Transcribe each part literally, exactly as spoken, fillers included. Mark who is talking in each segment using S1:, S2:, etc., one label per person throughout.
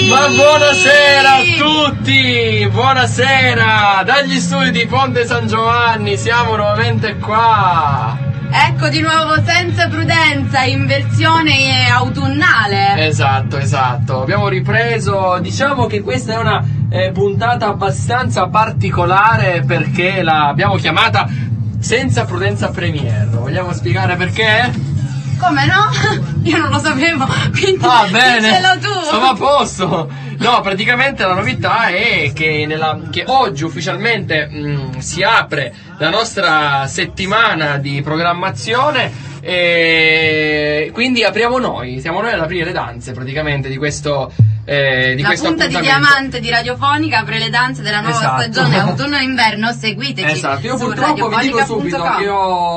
S1: Ma buonasera a tutti, buonasera dagli studi di Ponte San Giovanni, siamo nuovamente qua.
S2: Ecco di nuovo Senza Prudenza in versione autunnale.
S1: Esatto, esatto, abbiamo ripreso, diciamo che questa è una eh, puntata abbastanza particolare perché l'abbiamo chiamata Senza Prudenza Premiere. Vogliamo spiegare perché?
S2: Come no? Io non lo sapevo, quindi
S1: ah, bene.
S2: dicelo tu.
S1: Sono a posto. No, praticamente la novità è che, nella, che oggi ufficialmente mh, si apre la nostra settimana di programmazione e quindi apriamo noi, siamo noi ad aprire le danze praticamente di questo eh, di
S2: la
S1: questo
S2: punta di diamante di Radiofonica apre le danze della nuova
S1: esatto.
S2: stagione autunno-inverno, seguiteci.
S1: Esatto, io purtroppo vi dico subito che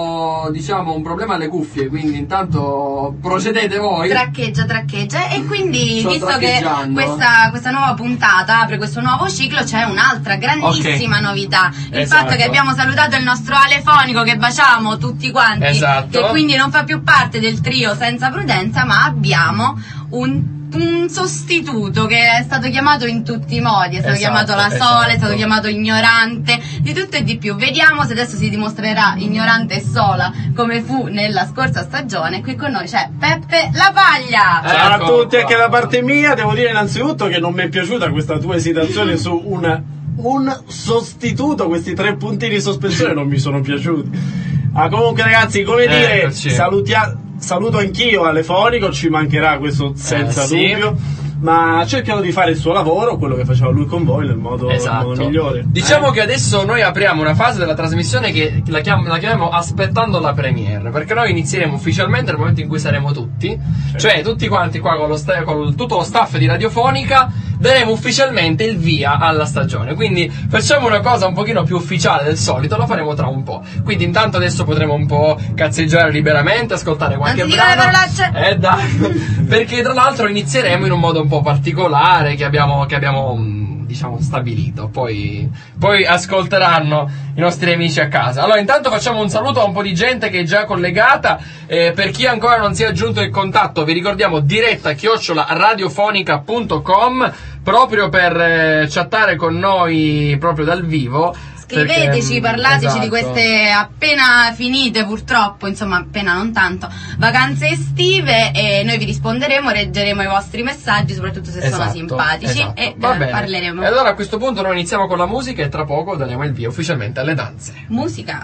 S1: ho diciamo un problema alle cuffie, quindi intanto procedete voi.
S2: Traccheggia, traccheggia e quindi Sto visto che questa, questa nuova puntata apre questo nuovo ciclo, c'è un'altra grandissima okay. novità, il
S1: esatto.
S2: fatto che abbiamo salutato il nostro Alefonico che baciamo tutti quanti,
S1: esatto.
S2: che quindi non fa più parte del trio Senza Prudenza, ma abbiamo un un sostituto che è stato chiamato in tutti i modi, è stato
S1: esatto,
S2: chiamato la
S1: esatto.
S2: sola, è stato chiamato ignorante, di tutto e di più. Vediamo se adesso si dimostrerà ignorante e sola come fu nella scorsa stagione. Qui con noi c'è Peppe La Paglia.
S3: Ciao a tutti anche da parte mia. Devo dire innanzitutto che non mi è piaciuta questa tua esitazione su una, un sostituto, questi tre puntini di sospensione non mi sono piaciuti. Ah, comunque ragazzi, come eh, dire, salutiamo. Saluto anch'io Alefonico, ci mancherà questo senza eh, dubbio, sì. Ma cerchiamo di fare il suo lavoro, quello che faceva lui con voi, nel modo,
S1: esatto.
S3: nel modo migliore.
S1: Diciamo
S3: eh.
S1: che adesso noi apriamo una fase della trasmissione che la, chiam- la chiamiamo aspettando la premiere, perché noi inizieremo ufficialmente nel momento in cui saremo tutti, certo. Cioè tutti quanti qua con, lo sta- con tutto lo staff di Radiofonica daremo ufficialmente il via alla stagione, quindi facciamo una cosa un pochino più ufficiale del solito, lo faremo tra un po', quindi intanto adesso potremo un po' cazzeggiare liberamente, ascoltare qualche
S2: non
S1: brano,
S2: eh
S1: dai, perché tra l'altro inizieremo in un modo un po' particolare che abbiamo, che abbiamo diciamo stabilito, poi, poi ascolteranno i nostri amici a casa. Allora intanto facciamo un saluto a un po' di gente che è già collegata, eh, per chi ancora non si è aggiunto il contatto vi ricordiamo diretta chiocciola radiofonica punto com proprio per eh, chattare con noi proprio dal vivo.
S2: Scriveteci,
S1: perché,
S2: parlateci
S1: esatto.
S2: di queste appena finite, purtroppo, insomma appena non tanto, vacanze estive, e noi vi risponderemo, leggeremo i vostri messaggi, soprattutto se
S1: esatto,
S2: sono simpatici,
S1: esatto.
S2: e
S1: Va
S2: eh,
S1: bene.
S2: parleremo.
S1: E allora a questo punto noi iniziamo con la musica e tra poco daremo il via ufficialmente alle danze.
S2: Musica.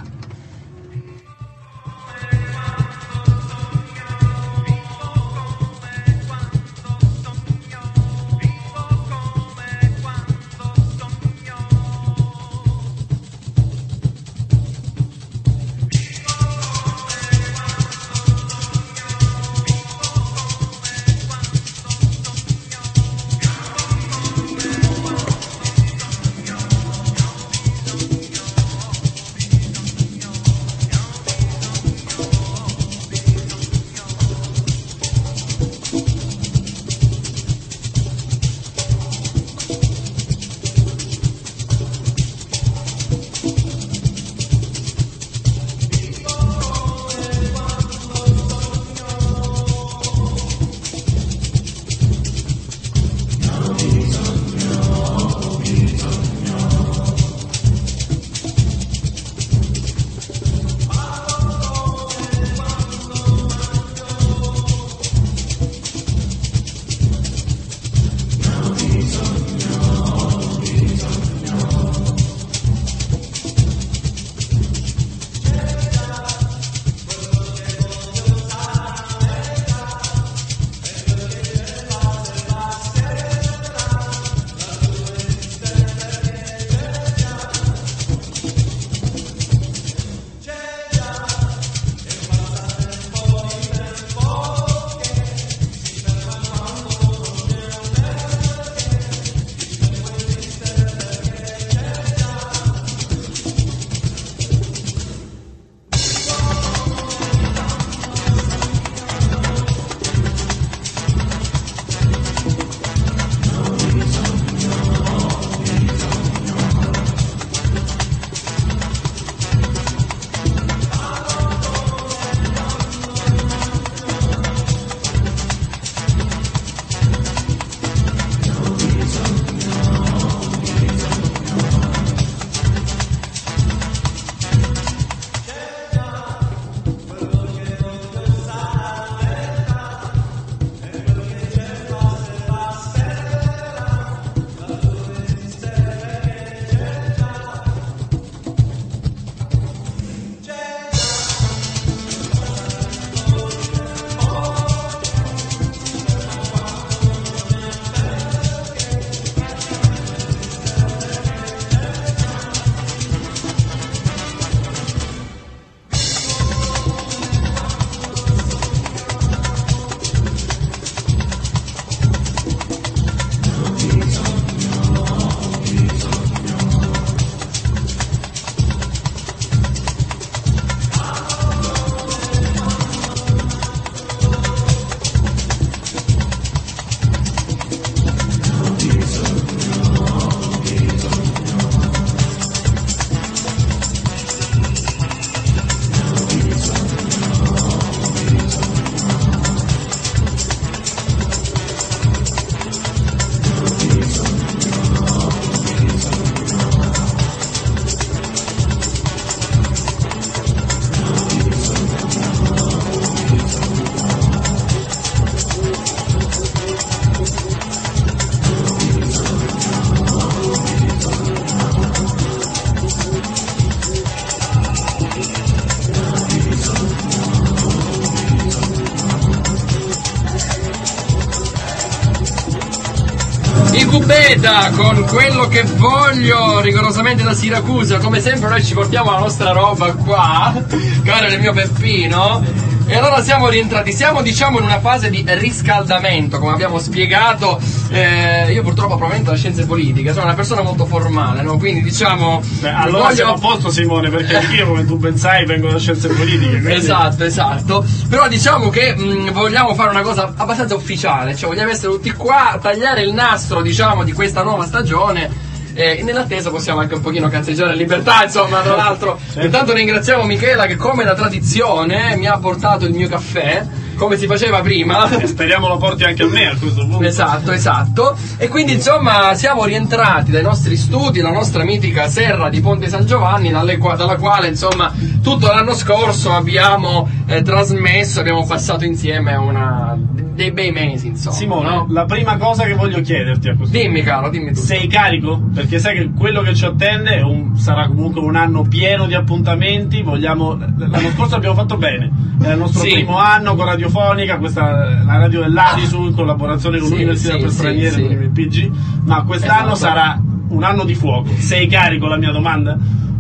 S1: I Cubeta con Quello che voglio, rigorosamente da Siracusa. Come sempre noi ci portiamo la nostra roba qua, caro il mio Peppino. E allora siamo rientrati, siamo diciamo in una fase di riscaldamento, come abbiamo spiegato. Eh, io purtroppo provengo da scienze politiche, sono una persona molto formale, no? Quindi diciamo...
S3: Beh, allora voglio... siamo a posto, Simone, perché anch'io, come tu ben sai, vengo da scienze politiche. Quindi...
S1: Esatto, esatto. Però diciamo che mh, vogliamo fare una cosa abbastanza ufficiale, cioè vogliamo essere tutti qua a tagliare il nastro, diciamo, di questa nuova stagione. E nell'attesa possiamo anche un pochino cazzeggiare in libertà, insomma, tra l'altro. Certo. Intanto ringraziamo Michela che, come da tradizione, mi ha portato il mio caffè, come si faceva prima.
S3: E speriamo lo porti anche a me a questo punto.
S1: Esatto, esatto. E quindi insomma siamo rientrati dai nostri studi, la nostra mitica serra di Ponte San Giovanni, dalle, dalla quale insomma tutto l'anno scorso abbiamo eh, trasmesso, abbiamo passato insieme una, dei bei mesi, insomma.
S3: Simone,
S1: no?
S3: La prima cosa che voglio chiederti a questo
S1: Dimmi
S3: punto,
S1: caro, dimmi tu.
S3: sei carico? Perché sai che quello che ci attende è un, sarà comunque un anno pieno di appuntamenti. Vogliamo, l'anno scorso abbiamo fatto bene, era il nostro sì. primo anno con Radiofonica, questa la radio dell'Adisu in collaborazione con sì, l'Università
S1: sì,
S3: per
S1: sì,
S3: Stranieri,
S1: sì.
S3: con il P G, ma quest'anno esatto. sarà un anno di fuoco. Sei carico, la mia domanda?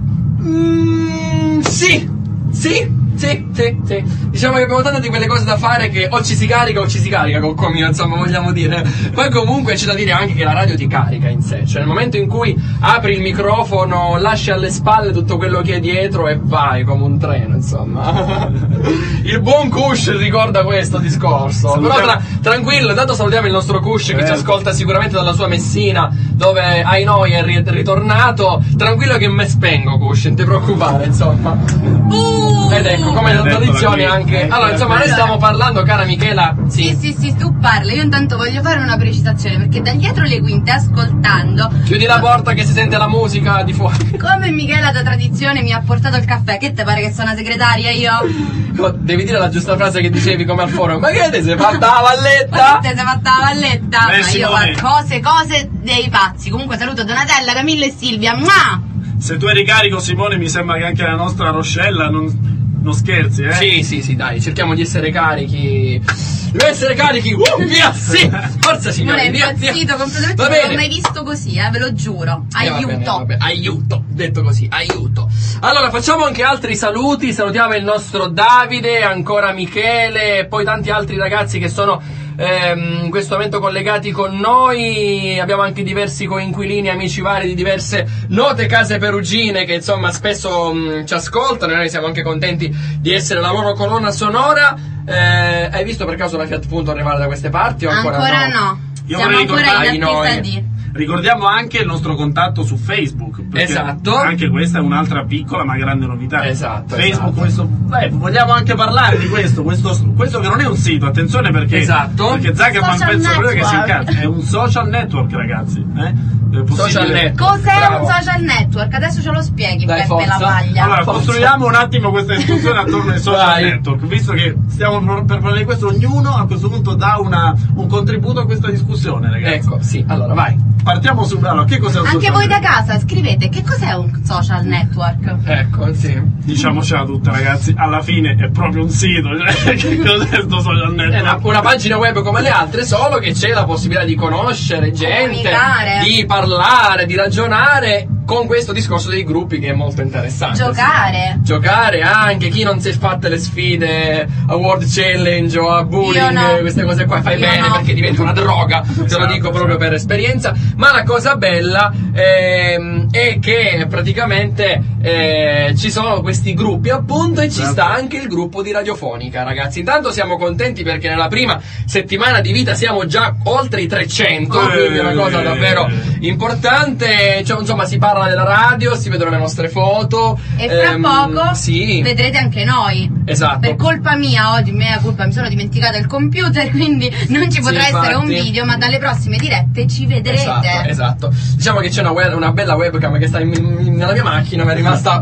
S1: Mm, sì, sì. Sì, sì, sì. Diciamo che abbiamo tante di quelle cose da fare che o ci si carica o ci si carica col comino, insomma, vogliamo dire. Poi comunque c'è da dire anche che la radio ti carica in sé. Cioè nel momento in cui apri il microfono, lasci alle spalle tutto quello che è dietro e vai come un treno, insomma. Il buon Kush ricorda questo discorso. Salutiamo. Però tra, tranquillo, intanto salutiamo il nostro Kush che eh. ci ascolta sicuramente dalla sua Messina, dove ai noi è ritornato. Tranquillo che me spengo, Kush, non ti preoccupare, insomma. Uh! Ed ecco, come da tradizione anche. Allora, insomma, noi stiamo parlando, cara Michela. Sì,
S2: sì, sì, sì, tu parla. Io intanto voglio fare una precisazione, perché da dietro le quinte, ascoltando.
S1: Chiudi la porta che si sente la musica di fuori.
S2: Come Michela da tradizione mi ha portato il caffè, che te pare che sono una segretaria io?
S1: Devi dire la giusta frase che dicevi come al foro. Ma che te sei fatta la valletta?
S2: Ma che te sei fatta la valletta?
S3: Beh,
S2: ma io
S3: Simone.
S2: cose, cose dei pazzi. Comunque saluto Donatella, Camillo e Silvia. Mua!
S3: Se tu eri carico, Simone, mi sembra che anche la nostra Rossella non... Non scherzi, eh?
S1: Sì, sì, sì, dai, cerchiamo di essere carichi. Dobbiamo essere carichi, uh, via, sì! Forza signori,
S2: via, via. Completamente non l'ho mai visto così, eh, ve lo giuro. Aiuto. Eh, va bene, va bene. Aiuto, detto così, aiuto.
S1: Allora, facciamo anche altri saluti, salutiamo il nostro Davide, ancora Michele, e poi tanti altri ragazzi che sono ehm, in questo momento collegati con noi. Abbiamo anche diversi coinquilini, amici vari di diverse note case perugine che insomma spesso mh, ci ascoltano e noi siamo anche contenti di essere la loro colonna sonora. Eh, hai visto per caso la Fiat Punto arrivare da queste parti o ancora,
S2: ancora
S1: no?
S2: no.
S3: Io
S2: Siamo ancora in attesa di...
S3: Ricordiamo anche il nostro contatto su Facebook.
S1: Esatto.
S3: Anche questa è un'altra piccola ma grande novità.
S1: Esatto.
S3: Facebook,
S1: esatto.
S3: Questo, beh, vogliamo anche parlare di questo, questo. Questo che non è un sito, attenzione perché.
S1: Esatto.
S3: Perché Zuckerman
S2: Social
S3: penso proprio che si
S2: network.
S3: incazza. È un social network, ragazzi. Eh?
S1: Social network.
S2: Cos'è
S1: Bravo.
S2: un social network? Adesso ce lo spieghi,
S1: Dai,
S2: Peppe
S1: forza.
S2: la paglia.
S3: Allora,
S1: Forza.
S3: costruiamo un attimo questa discussione attorno ai social
S1: Vai.
S3: network, visto che stiamo per parlare di questo, ognuno a questo punto dà una, un contributo a questa discussione, ragazzi.
S1: Ecco, sì, allora vai.
S3: Partiamo su. Allora, che cos'è un
S2: Anche
S3: social
S2: voi da
S3: network?
S2: casa scrivete che cos'è un social network?
S1: Ecco, sì.
S3: Diciamocela tutta, ragazzi, alla fine è proprio un sito, cioè, che cos'è questo social network?
S1: È una, una pagina web come le altre, solo che c'è la possibilità di conoscere gente,
S2: Comunicare.
S1: di parlare, di ragionare con questo discorso dei gruppi che è molto interessante.
S2: Giocare.
S1: Sì. Giocare anche, chi non si è fatte le sfide a World Challenge o a bullying,
S2: no.
S1: queste cose qua, fai
S2: Io
S1: bene
S2: no.
S1: perché diventa una droga, te lo
S3: Esatto,
S1: dico proprio
S3: esatto.
S1: per esperienza. Ma la cosa bella ehm, è che praticamente eh, ci sono questi gruppi appunto e ci
S3: Esatto.
S1: sta anche il gruppo di Radiofonica, ragazzi. Intanto siamo contenti perché nella prima settimana di vita siamo già oltre i trecento,
S3: Eh,
S1: quindi è una cosa
S3: eh,
S1: davvero importante. Cioè, insomma, si parla della radio, si vedono le nostre foto
S2: E fra
S1: ehm,
S2: poco
S1: sì.
S2: vedrete anche noi.
S1: Esatto.
S2: Per colpa mia, oggi, mea colpa, mi sono dimenticata il computer, quindi non ci potrà
S1: Sì,
S2: essere un
S1: infatti.
S2: video, ma dalle prossime dirette ci vedrete.
S1: Esatto, esatto. Diciamo che c'è una, we- una bella webcam che sta in- in- nella mia macchina, mi è rimasta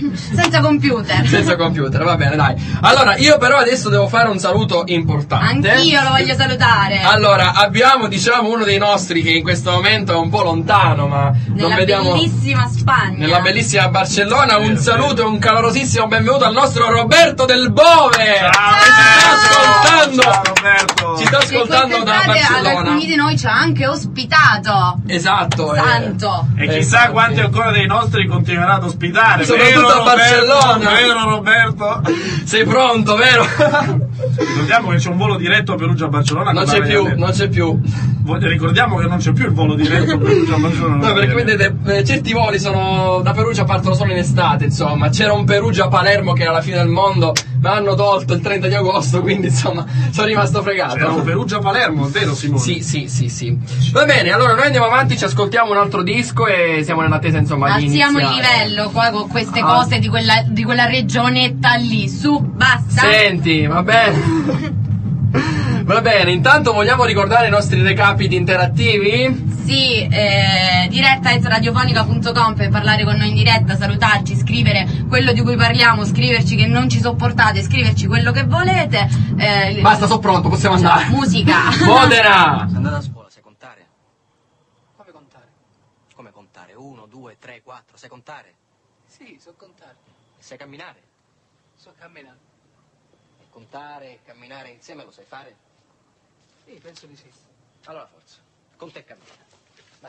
S2: Senza computer.
S1: Senza computer, va bene, dai. Allora, io però adesso devo fare un saluto importante.
S2: Anch'io lo voglio salutare.
S1: Allora, abbiamo, diciamo, uno dei nostri che in questo momento è un po' lontano, ma
S2: nella
S1: non vediamo...
S2: bellissima Spagna.
S1: Nella bellissima Barcellona. Un saluto e un calorosissimo benvenuto al nostro Roberto Del Bove.
S3: Ciao,
S1: Ci sta ascoltando.
S3: Ciao Roberto.
S1: Ci sta ascoltando da
S2: Ad
S1: Barcellona.
S2: alcuni di noi ci ha anche ospitato.
S1: Esatto. eh.
S2: Santo.
S3: E
S1: Eh,
S3: chissà
S1: infatti.
S3: quanti ancora dei nostri continuerà ad ospitare.
S1: Soprattutto
S3: Vero,
S1: a Barcellona.
S3: Vero Roberto?
S1: Sei pronto, vero?
S3: Ricordiamo che c'è un volo diretto a Perugia-Barcellona.
S1: Non
S3: con
S1: c'è
S3: la
S1: più,
S3: Ryanair.
S1: non c'è più.
S3: Voglio- Ricordiamo che non c'è più il volo diretto a Perugia-Barcellona.
S1: No, perché vedete, eh, certi voli sono da Perugia partono solo in estate, insomma. C'era un Perugia-Palermo che era la fine del mondo, ma hanno tolto il trenta di agosto, quindi insomma sono rimasto fregato.
S3: C'era un Perugia-Palermo, vero Simone?
S1: Sì, sì, sì, sì. Va bene, allora noi andiamo avanti, ci ascoltiamo un altro disco e siamo nell'attesa, insomma, di
S2: Alziamo il
S1: iniziare.
S2: livello qua con queste
S1: Ah.
S2: cose di quella, di quella regionetta lì. Su, basta.
S1: Senti, va bene. Va bene, intanto vogliamo ricordare i nostri recapiti interattivi?
S2: Sì, eh, diretta at radiofonica punto com per parlare con noi in diretta, salutarci, scrivere quello di cui parliamo, scriverci che non ci sopportate, scriverci quello che volete. Eh,
S1: Basta, sono pronto, possiamo andare.
S2: Musica.
S1: Modena!
S4: Sei andata a scuola, sai contare?
S1: Come contare?
S4: Come contare? Uno, due, tre, quattro, sai contare?
S1: Sì, so contare.
S4: Sai camminare?
S1: So camminare.
S4: E contare e camminare insieme lo sai fare?
S1: Sì, penso di sì.
S4: Allora forza, con te cammina. Vai.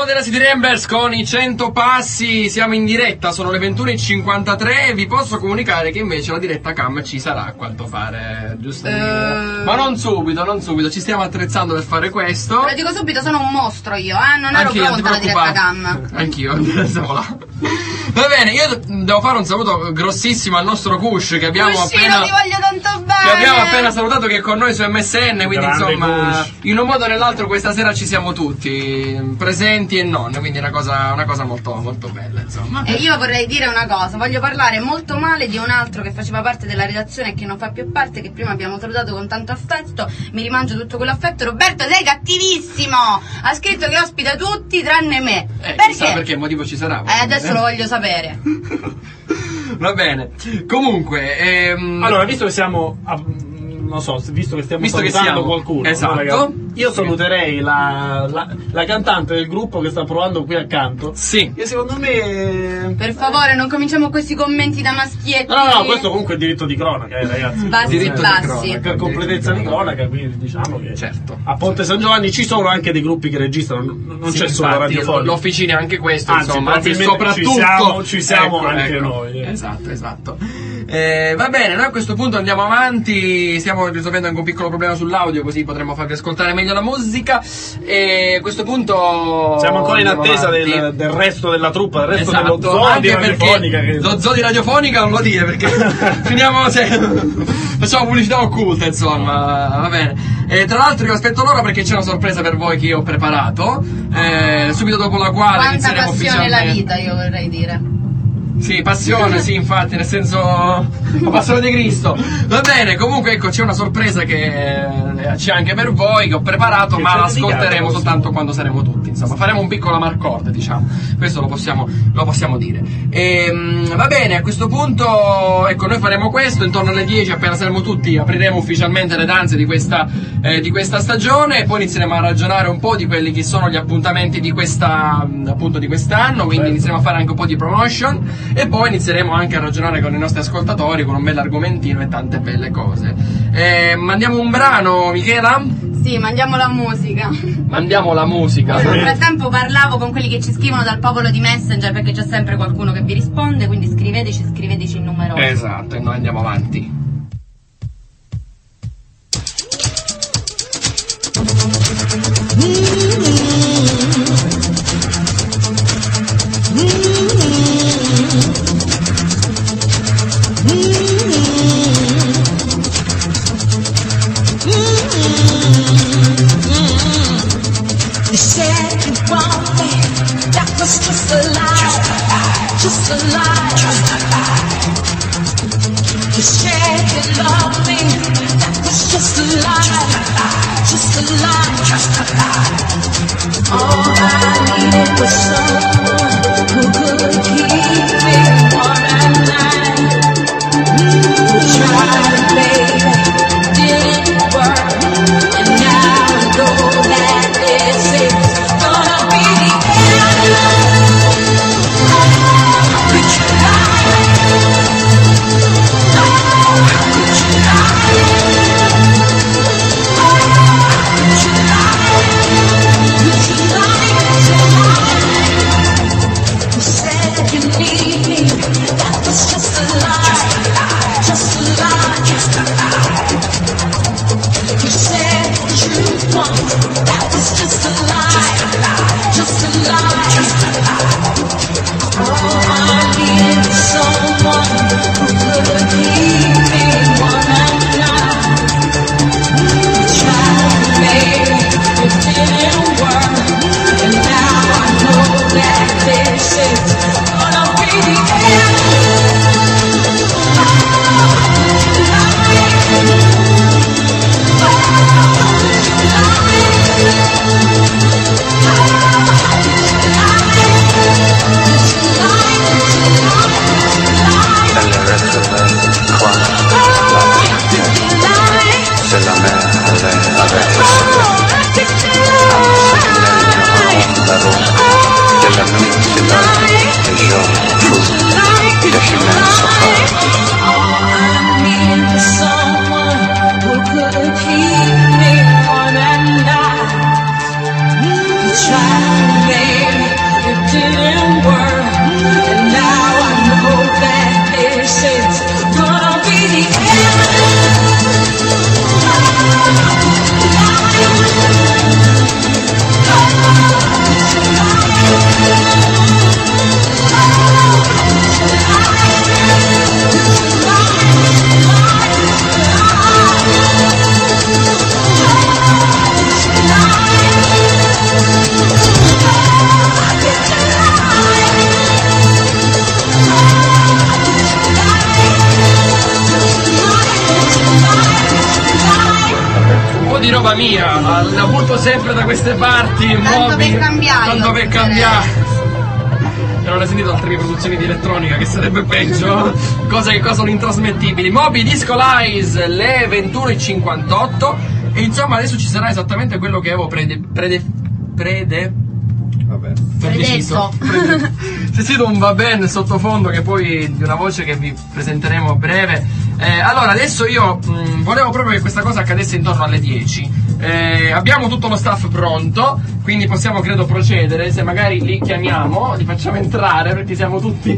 S1: Modena City Ramblers con i cento passi, siamo in diretta, sono le ventuno e cinquantatré e vi posso comunicare che invece la diretta cam ci sarà a quanto fare, giusto?
S2: Eh...
S1: Ma non subito, non subito, ci stiamo attrezzando per fare questo.
S2: Ve lo dico subito, sono un mostro io, eh, non ero
S1: Anch'io,
S2: pronta alla diretta cam.
S1: Anch'io, siamo là. Va bene, io devo fare un saluto grossissimo al nostro Kush che abbiamo
S2: Cuscino,
S1: appena...
S2: ti voglio tanto bene!
S1: Che abbiamo appena salutato, che è con noi su M S N, quindi
S3: Grande
S1: insomma,
S3: Kush.
S1: in un modo o nell'altro questa sera ci siamo tutti, presenti e non, quindi è una cosa, una cosa molto, molto bella, insomma.
S2: E io vorrei dire una cosa, voglio parlare molto male di un altro che faceva parte della redazione e che non fa più parte, che prima abbiamo salutato con tanto affetto, mi rimangio tutto quell'affetto. Roberto, sei cattivissimo! Ha scritto che ospita tutti tranne me.
S1: Eh,
S2: perché?
S1: chissà perché motivo ci sarà.
S2: Eh, adesso lo voglio sapere.
S1: Va bene, comunque, ehm...
S3: Allora, visto che siamo, a- non so, visto che stiamo
S1: Visto che
S3: salutando
S1: siamo-
S3: qualcuno,
S1: esatto.
S3: no, ragazzi? Io saluterei la, la, la cantante del gruppo che sta provando qui accanto.
S1: Sì.
S3: Che secondo me...
S2: Per favore, non cominciamo questi commenti da maschietti.
S3: No, no, no, questo comunque è diritto di cronaca, eh, ragazzi.
S2: Bassi,
S1: Diritto di
S2: bassi.
S1: cronaca.
S3: Per completezza di cronaca, quindi diciamo che
S1: Certo.
S3: a Ponte San Giovanni ci sono anche dei gruppi che registrano, non non
S1: Sì,
S3: c'è solo
S1: infatti,
S3: radiofonica.
S1: l'officina è anche questo,
S3: Anzi,
S1: insomma, anzi,
S3: probabilmente
S1: soprattutto
S3: ci siamo- ci siamo
S1: Ecco,
S3: anche
S1: ecco.
S3: noi, eh.
S1: Esatto, esatto. Eh, va bene, noi a questo punto andiamo avanti, stiamo risolvendo anche un piccolo problema sull'audio, così potremo farvi ascoltare meglio la musica. E a questo punto
S3: Siamo ancora in
S1: andiamo
S3: attesa
S1: avanti.
S3: del, del resto della truppa, del resto
S1: Esatto,
S3: dello zoo di
S1: anche
S3: radiofonica.
S1: perché
S3: Che...
S1: lo zoo di radiofonica non lo dire perché finiamo, cioè, facciamo pubblicità occulta, insomma, va bene. E tra l'altro io aspetto l'ora perché c'è una sorpresa per voi che io ho preparato, eh, subito dopo la quale
S2: Quanta
S1: inizieremo
S2: passione la
S1: ufficialmente.
S2: vita, io vorrei dire.
S1: Sì, passione, sì, infatti, nel senso la passione di Cristo. Va bene, comunque ecco, c'è una sorpresa che eh, c'è anche per voi, che ho preparato,
S3: Che
S1: ma
S3: c'è
S1: l'ascolteremo
S3: dedicato,
S1: soltanto quando saremo tutti. Insomma, faremo un piccolo Amarcord, diciamo. Questo lo possiamo, lo possiamo dire. E, va bene, a questo punto, ecco, noi faremo questo, intorno alle dieci, appena saremo tutti, apriremo ufficialmente le danze di questa, eh, di questa stagione, e poi inizieremo a ragionare un po' di quelli che sono gli appuntamenti di questa, appunto, di quest'anno, quindi inizieremo a fare anche un po' di promotion. E poi inizieremo anche a ragionare con i nostri ascoltatori con un bel argomentino e tante belle cose. Eh, mandiamo un brano, Michela?
S2: Sì, mandiamo la musica.
S1: Mandiamo la musica.
S2: Nel frattempo parlavo con quelli che ci scrivono dal popolo di Messenger, perché c'è sempre qualcuno che vi risponde, quindi scriveteci, scriveteci il numero.
S1: Esatto, e noi andiamo avanti.
S5: You said you want me, that was just a lie, just a lie, just a lie. You said you love me, that was just a lie, just a lie, just a lie. All I needed was someone who could keep me warm at night. We tried, baby, didn't work, and now I know that this is gonna be the end. How could you lie? No, how could you lie? Oh, how could you lie? Could you lie to lie? You said you need me, that was just a lie, just a lie, just a lie. You said you want, that was just a lie, just a lie, just a lie. All I needed was someone who could keep me warm at night. We tried, baby, it didn't work, and now I know that this is gonna be the end. Oh, could you
S6: Elle reste belle, quoi, c'est la mer, elle est avec le soleil. La roue, de la nuit, c'est là, les jours, fous, les chemins sauvages.
S5: All I need is someone who could keep me warm at night. You tried, baby,
S1: di roba mia, la, la butto sempre da queste parti.
S2: Tanto
S1: Moby,
S2: per cambiare,
S1: tanto per
S2: lo
S1: cambiare. E non hai sentito altre mie produzioni di elettronica, che sarebbe peggio. Cose che qua sono intrasmettibili. Moby Disco Lies, le ventuno e cinquantotto. E insomma adesso ci sarà esattamente quello che avevo prede... prede... prede...
S3: Vabbè.
S1: Predeciso.
S2: Predetto.
S1: Sentito un va bene sottofondo che poi di una voce che vi presenteremo a breve. Eh, allora adesso io mh, volevo proprio che questa cosa accadesse intorno alle dieci. Eh, abbiamo tutto lo staff pronto, quindi possiamo credo procedere. Se magari li chiamiamo, li facciamo entrare perché siamo tutti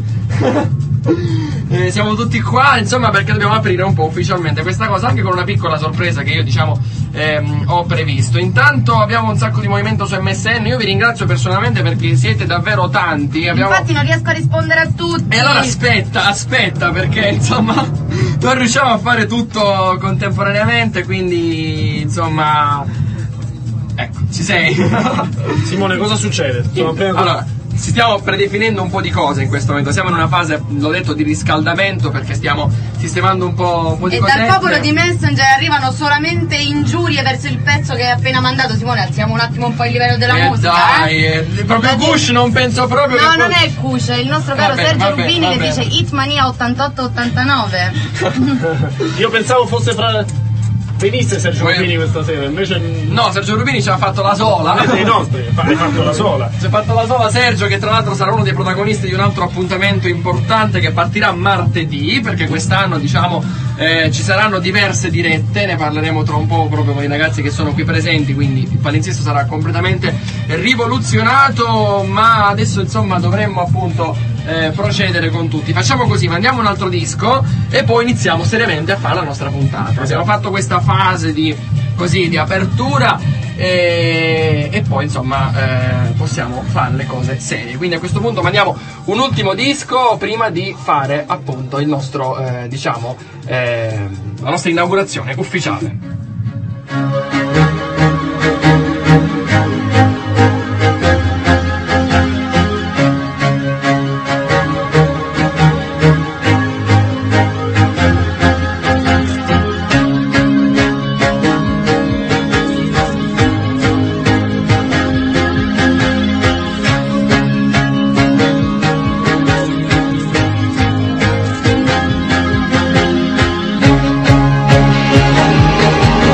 S1: eh, siamo tutti qua, insomma, perché dobbiamo aprire un po' ufficialmente questa cosa, anche con una piccola sorpresa che io diciamo ehm, ho previsto. Intanto abbiamo un sacco di movimento su M S N, io vi ringrazio personalmente perché siete davvero tanti. Abbiamo...
S2: Infatti non riesco a rispondere a tutti.
S1: E allora aspetta, aspetta, perché insomma non riusciamo a fare tutto contemporaneamente, quindi insomma... Ecco, ci sei?
S3: Simone, cosa succede? Sono appena...
S1: Allora, stiamo predefinendo un po' di cose in questo momento, siamo in una fase, l'ho detto, di riscaldamento perché stiamo sistemando un po', un po' di
S2: E
S1: cosette.
S2: dal popolo di Messenger arrivano solamente ingiurie verso il pezzo che hai appena mandato. Simone, alziamo un attimo un po' il livello della
S1: Eh
S2: musica.
S1: dai,
S2: eh.
S1: eh, proprio Kush non penso proprio
S2: No,
S1: che...
S2: non è Kush, è il nostro caro
S1: Vabbè,
S2: Sergio
S1: vabbè,
S2: Rubini
S1: vabbè.
S2: che dice Hitmania ottantotto ottantanove.
S3: Io pensavo fosse fra... venisse Sergio
S1: Poi-
S3: Rubini questa sera, invece...
S1: No, Sergio Rubini ci ha fatto la sola.
S3: Siete i nostri, hai fatto da sola.
S1: Si è fatto la sola Sergio, che tra l'altro sarà uno dei protagonisti di un altro appuntamento importante che partirà martedì, perché quest'anno diciamo eh, ci saranno diverse dirette, ne parleremo tra un po' proprio con i ragazzi che sono qui presenti, quindi il palinsesto sarà completamente rivoluzionato, ma adesso insomma dovremmo appunto eh, procedere con tutti. Facciamo così, mandiamo un altro disco e poi iniziamo seriamente a fare la nostra puntata. Abbiamo fatto questa fase di, così, di apertura e, e poi insomma eh, possiamo fare le cose serie. Quindi a questo punto mandiamo un ultimo disco prima di fare appunto il nostro eh, diciamo eh, la nostra inaugurazione ufficiale.
S5: Thank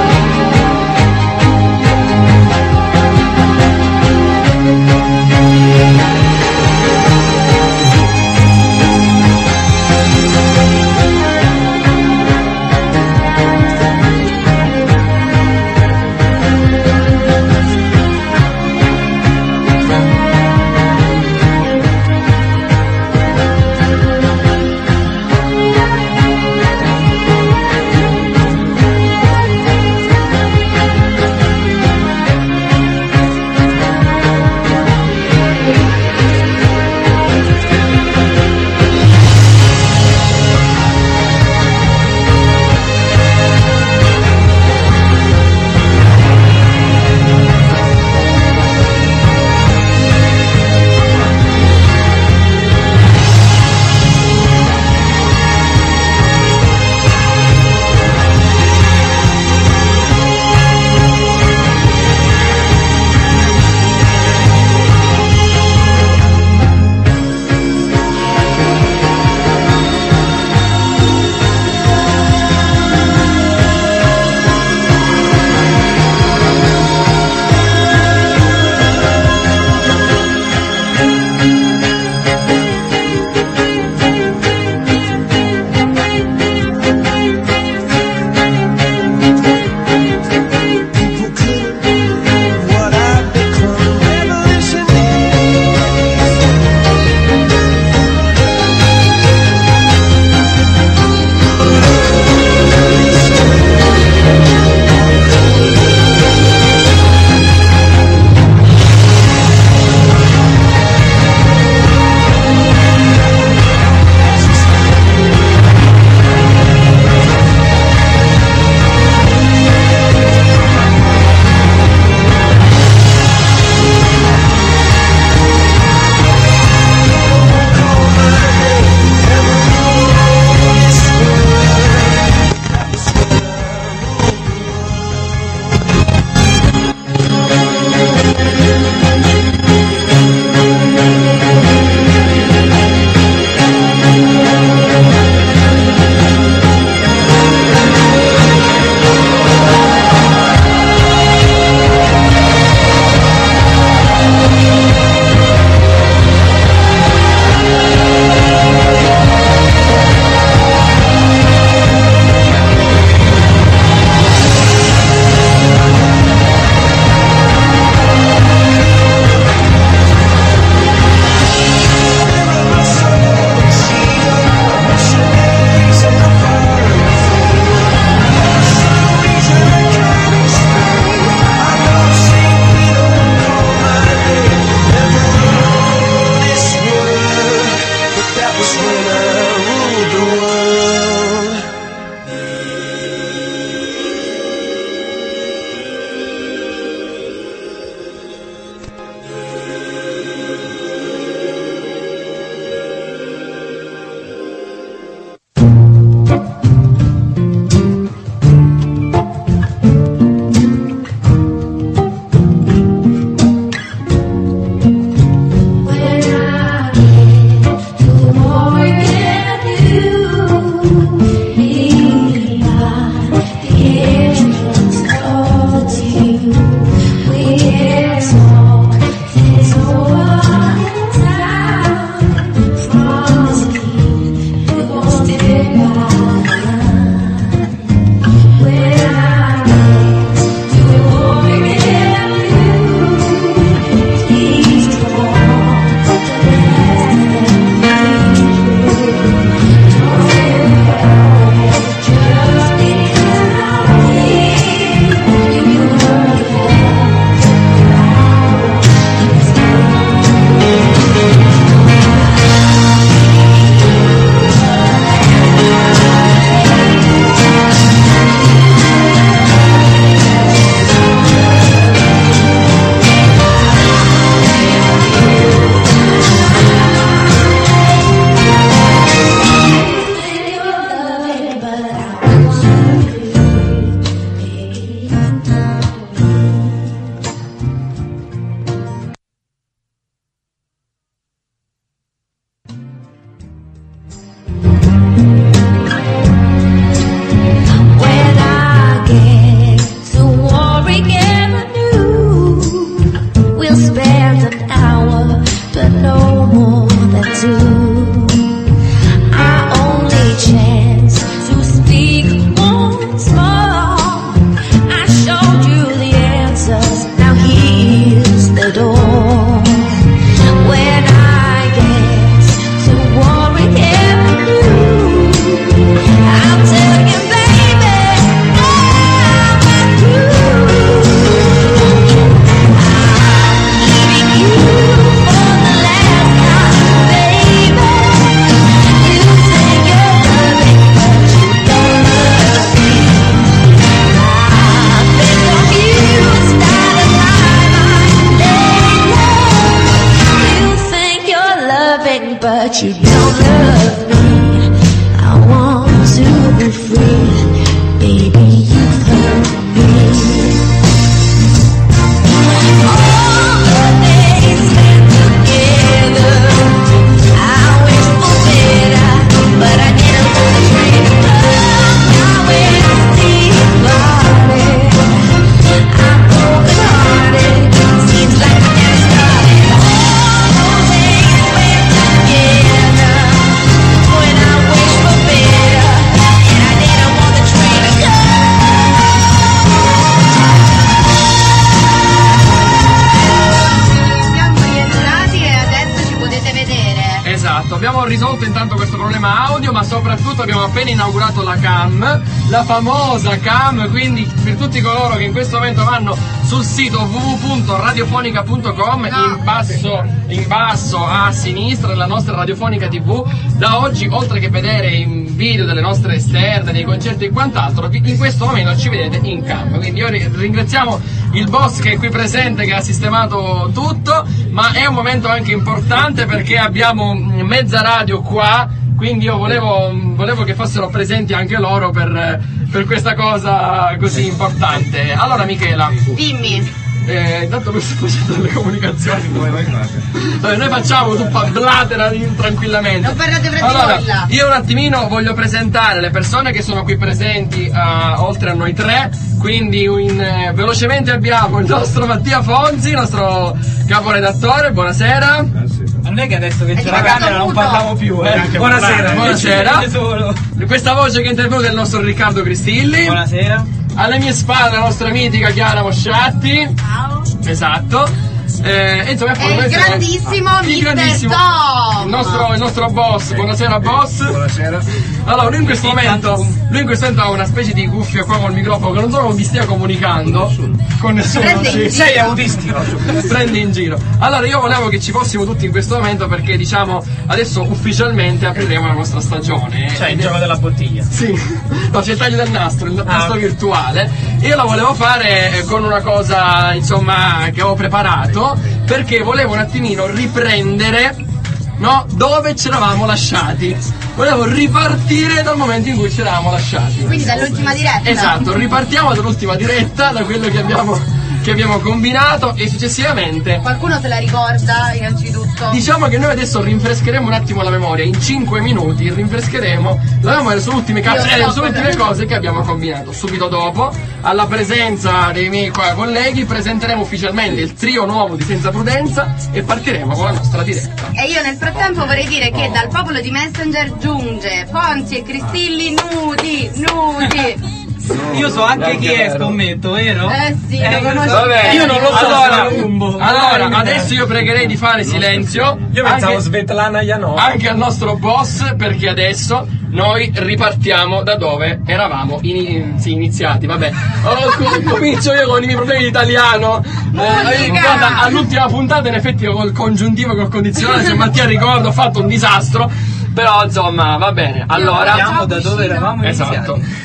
S1: abbiamo risolto intanto questo problema audio, ma soprattutto abbiamo appena inaugurato la cam, la famosa cam, quindi per tutti coloro che in questo momento vanno sul sito w w w punto radiofonica punto com, in basso, in basso a sinistra la nostra Radiofonica tivù, da oggi oltre che vedere in video delle nostre esterne, dei concerti e quant'altro, in questo momento ci vedete in cam. Quindi io ringraziamo il boss che è qui presente, che ha sistemato tutto, ma è un momento anche importante perché abbiamo mezza radio qua, quindi io volevo, volevo che fossero presenti anche loro per, per questa cosa così importante. Allora Michela,
S2: Dimmi.
S1: Eh, intanto lui sta facendo delle comunicazioni. Vabbè, noi facciamo tu blatera tranquillamente.
S2: Non parlate fra di
S1: Allora,
S2: nulla.
S1: io un attimino voglio presentare le persone che sono qui presenti, uh, oltre a noi tre. Quindi in, eh, velocemente abbiamo il nostro Mattia Fonzi, il nostro caporedattore. Buonasera.
S7: A noi che adesso che
S2: È
S7: c'è la
S2: diventato
S7: camera non
S2: muto.
S7: parliamo più, eh.
S3: Anche
S7: Buonasera,
S3: parlare.
S1: Buonasera.
S7: Solo.
S1: Questa voce che è intervenuta è il nostro Riccardo Cristilli.
S7: Buonasera.
S1: Alle mie spalle la nostra mitica Chiara Mosciatti.
S2: Ciao.
S1: Esatto. Eh, e insomma, poi
S2: E il
S1: noi siamo-
S2: grandissimo
S1: il
S2: mister
S1: grandissimo
S2: Tom.
S1: il nostro, il nostro boss. Buonasera boss.
S3: Buonasera.
S1: Allora, lui in questo momento lui in questo momento ha una specie di cuffia qua col microfono che non so come vi stia comunicando con nessuno.
S2: Prende in
S1: Sì.
S2: giro.
S7: Sei autistico.
S1: Prendi in giro. Allora io volevo che ci fossimo tutti in questo momento perché diciamo adesso ufficialmente apriremo la nostra stagione.
S7: Cioè il gioco della bottiglia.
S1: Sì, no, c'è il taglio del nastro, il nastro
S7: Ah.
S1: virtuale. Io la volevo fare eh, con una cosa, insomma, che ho preparato, perché volevo un attimino riprendere, no, dove ci eravamo lasciati. Volevo ripartire dal momento in cui ci eravamo lasciati.
S2: Quindi dall'ultima diretta.
S1: Esatto, ripartiamo dall'ultima diretta, da quello che abbiamo, che abbiamo combinato e successivamente.
S2: Qualcuno se la ricorda innanzitutto?
S1: Diciamo che noi adesso rinfrescheremo un attimo la memoria, in cinque minuti rinfrescheremo la memoria sulle ultime, ca-
S2: Io
S1: eh,
S2: so
S1: sulle ultime
S2: quello.
S1: cose che abbiamo combinato. Subito dopo, alla presenza dei miei qua colleghi, presenteremo ufficialmente il trio nuovo di Senza Prudenza e partiremo con la nostra diretta.
S2: E io nel frattempo vorrei dire che dal popolo di Messenger giunge Fonzi e Cristilli nudi, nudi.
S7: Io so anche chi è, scommetto, vero?
S2: Eh sì,
S7: Eh,
S2: lo conosci.
S1: Vabbè,
S7: io non lo so.
S1: Allora,
S7: Rumbo.
S1: allora adesso io pregherei di fare silenzio.
S7: Io pensavo
S1: anche-
S7: Svetlana Janov.
S1: anche al nostro boss, perché adesso noi ripartiamo da dove eravamo ini- sì, iniziati. Vabbè, oh, com- comincio io con i miei problemi di italiano. Eh,
S2: Musica!
S1: guarda, all'ultima puntata in effetti col congiuntivo, col condizionale, se Mattia ricordo ho fatto un disastro, però insomma va bene. Allora,
S7: Vediamo da dove eravamo
S1: esatto.
S7: iniziati.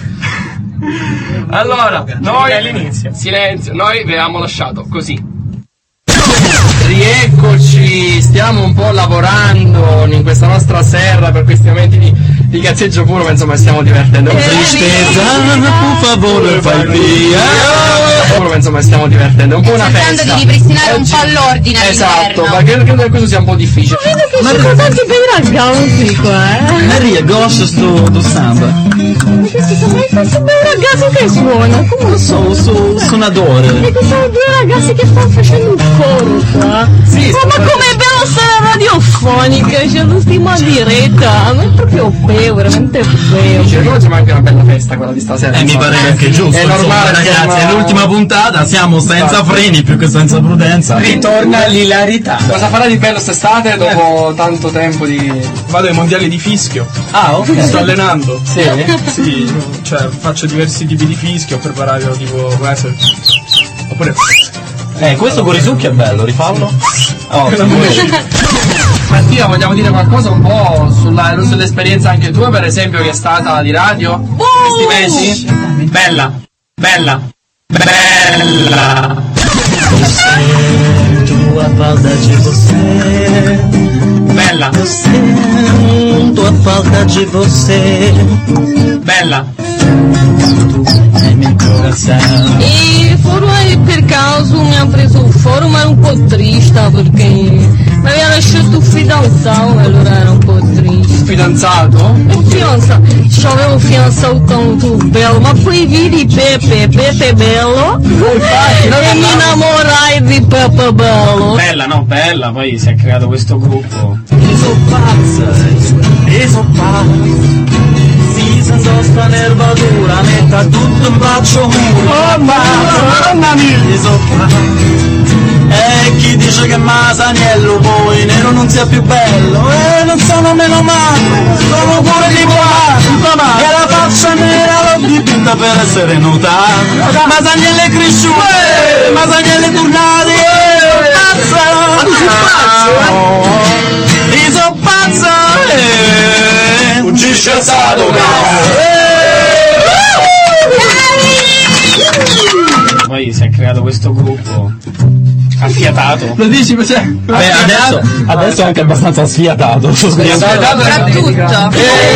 S1: Allora, noi
S7: all'inizio.
S1: silenzio, noi vi avevamo lasciato così. Rieccoci, stiamo un po' lavorando in questa nostra serra per questi momenti di, di cazzeggio puro, ma insomma stiamo divertendo.
S8: Tristezza, por favore, fai via.
S1: Puro, ma insomma stiamo divertendo, è un po' una
S2: Cercando
S1: festa.
S2: di ripristinare un
S1: Oggi-
S2: po' l'ordine
S1: Esatto,
S2: all'interno.
S1: ma credo credo che questo sia un po' difficile.
S8: Ma
S9: Sono tanti bei ragazzi qua, eh.
S8: Maria gosta do, do samba.
S9: Ma questi sono mai questi bei ragazzi che suonano? Come
S8: Io sono so, suonatore.
S9: E sono due ragazzi che stanno facendo un coro qua.
S1: Sì,
S9: Oh, ma com'è bello stare radiofonica, c'è l'ultima diretta. Ma è proprio bello, veramente bello.
S1: Dice, oggi ma anche una bella festa quella di stasera.
S8: E mi
S1: insomma.
S8: pare anche giusto.
S1: È
S8: insomma,
S1: normale,
S8: ragazzi,
S1: insomma.
S8: è l'ultima puntata, siamo senza freni più che senza prudenza.
S7: Ritorna l'ilarità.
S1: Cosa farà di bello quest'estate dopo tanto tempo di...
S10: Vado ai mondiali di fischio.
S8: Ah, ok.
S10: Mi sto allenando.
S1: Sì?
S10: Sì, cioè faccio diversi tipi di fischio, ho preparato tipo questo. Oppure
S8: Eh, questo con risucchio è bello, rifallo? Oh,
S1: Mattia, vogliamo dire qualcosa un po' sulla, sull'esperienza anche tua, per esempio, che è stata di radio? Questi mesi? Bella, bella, bella.
S8: Eu sinto a falta de você.
S1: Bella,
S8: Eu sinto a falta de você.
S1: bella.
S8: Nel mio coração.
S9: E foram aí per caso mi ha preso il foro, ma era un po' triste perché mi aveva lasciato il fidanzato e allora era un po' triste.
S1: Fidanzato?
S9: Un fianzato, c'avevo un fidanzato tanto bello, ma poi vidi Pepe, Pepe bello e mi innamorai di Pepe bello.
S7: Bella, no, bella, poi si è creato questo gruppo.
S8: E sou pazza, e sou pazza. Si s'indossa nervatura, metta tutto in braccio muro.
S9: Oh mamma, mamma mia!
S8: E sou pazza. E chi dice che Masaniello poi nero non sia più bello? E non sono meno male, sono pure di qua. E la faccia nera l'ho dipinta per essere notata. Masaniello è cresciuto, Masaniello è tornato. Io sono pazzo, un cisciazzato
S7: Poi si è creato questo gruppo affiatato.
S10: Lo dici, cioè,
S8: Beh, adesso, adesso è anche abbastanza sfiatato.
S7: Sfiatato
S2: Tra tutto.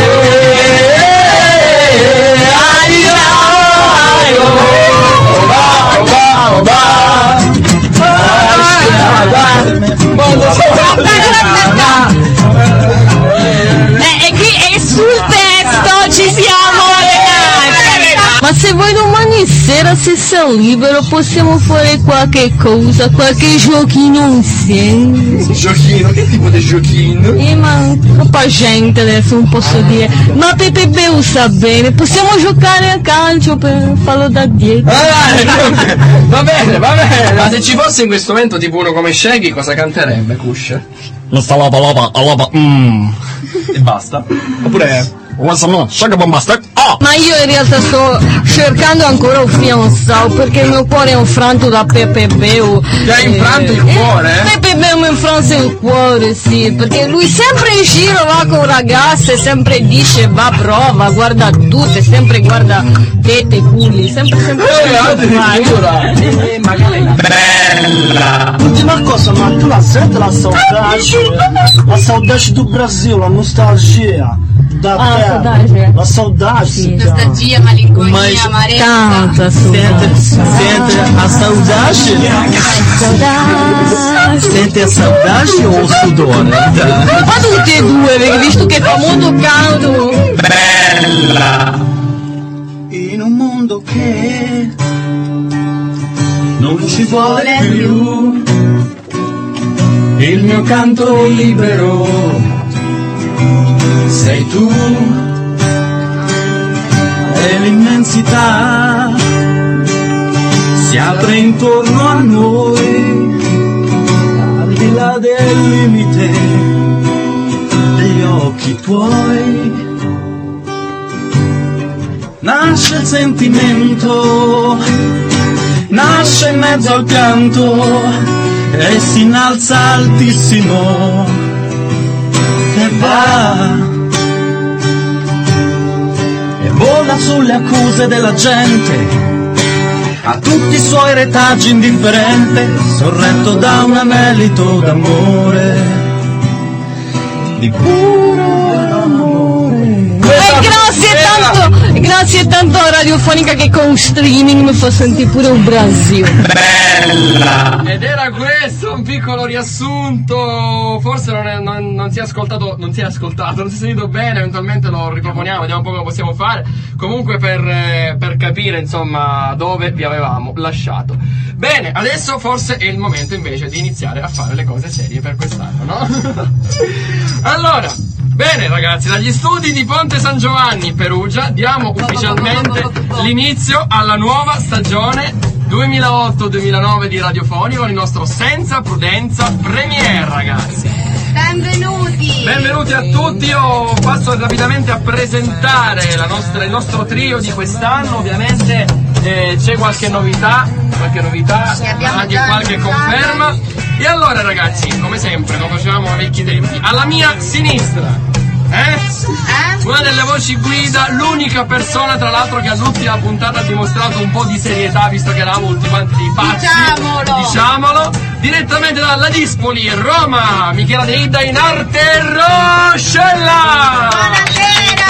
S9: E qui è sul testo, ci siamo ragazzi. Ma se voi domani sera, se sei libero, possiamo fare qualche cosa, qualche giochino insieme.
S1: Giochino? Che tipo di giochino?
S9: Eh, ma troppa gente adesso non posso dire. Ma Pepe Beu sa bene, possiamo giocare a calcio per farlo da dietro.
S1: Ah, va bene, va bene. Ma se ci fosse in questo momento tipo uno come Shaggy, cosa canterebbe, Kush?
S8: Non sta lava lava lava mmm.
S1: E basta.
S8: Oppure Shaggy Bombasta. Oh!
S9: Ma io in realtà sto cercando ancora un fidanzato perché il mio cuore è infranto da Pepe Beu.
S1: Ti hai infranto il cuore?
S9: Pepe Beu mi infranse il cuore, sì, perché lui sempre in giro va con ragazze, sempre dice va prova, guarda tutte, sempre guarda tette, culi, sempre sempre
S1: Eh, magari
S8: Bella!
S11: Ultima cosa, ma tu la senti la saudade? La saudade do Brasil, la nostalgia da
S9: Ah,
S11: terra.
S9: saudade.
S11: La saudade,
S9: Sì.
S2: Nostalgia, malinconia,
S8: Mas
S2: amarezza.
S9: tanta
S8: Sente,
S9: saudade.
S8: sente a saudade?
S9: Saudade.
S8: Sente a saudade ou o sudor?
S9: Ma tutte e due, perché visto che fa molto caldo.
S8: Bella!
S11: In un mondo che non ci vuole più,
S8: Il mio canto libero sei tu e l'immensità si apre intorno a noi, al di là del limite degli occhi tuoi. Nasce il sentimento, nasce in mezzo al pianto e si innalza altissimo che va e vola sulle accuse della gente, a tutti i suoi retaggi indifferente, sorretto da un anelito d'amore, di puro amore.
S9: E grazie tanto, grazie tanto a Radiofonica che con streaming mi fa sentire pure un Brasile.
S8: Bella!
S1: Ed era questo un piccolo riassunto. Forse non, è, non, non si è ascoltato, non si è ascoltato, non si è sentito bene. Eventualmente lo riproponiamo, vediamo un po' come possiamo fare. Comunque per, eh, per capire insomma dove vi avevamo lasciato. Bene, adesso forse è il momento invece di iniziare a fare le cose serie per quest'anno, no? Allora, bene ragazzi, dagli studi di Ponte San Giovanni, Perugia, diamo ufficialmente l'inizio alla nuova stagione duemilaotto duemilanove di Radiofonico con il nostro Senza Prudenza Premiere, ragazzi.
S2: Benvenuti!
S1: Benvenuti a tutti, io passo rapidamente a presentare la nostra, il nostro trio di quest'anno, ovviamente eh, c'è qualche novità, qualche novità,
S2: Ne abbiamo
S1: anche
S2: già
S1: qualche
S2: annunciate.
S1: conferma. E allora ragazzi, come sempre, come facevamo a vecchi tempi, alla mia sinistra, eh?
S2: Eh?
S1: Una delle voci guida, l'unica persona tra l'altro che all'ultima puntata ha dimostrato un po' di serietà, visto che eravamo tutti quanti dei pazzi.
S2: Diciamolo!
S1: Diciamolo! Direttamente dalla Dispoli, Roma, Michela De Ida in arte Roscella!
S2: Buonasera!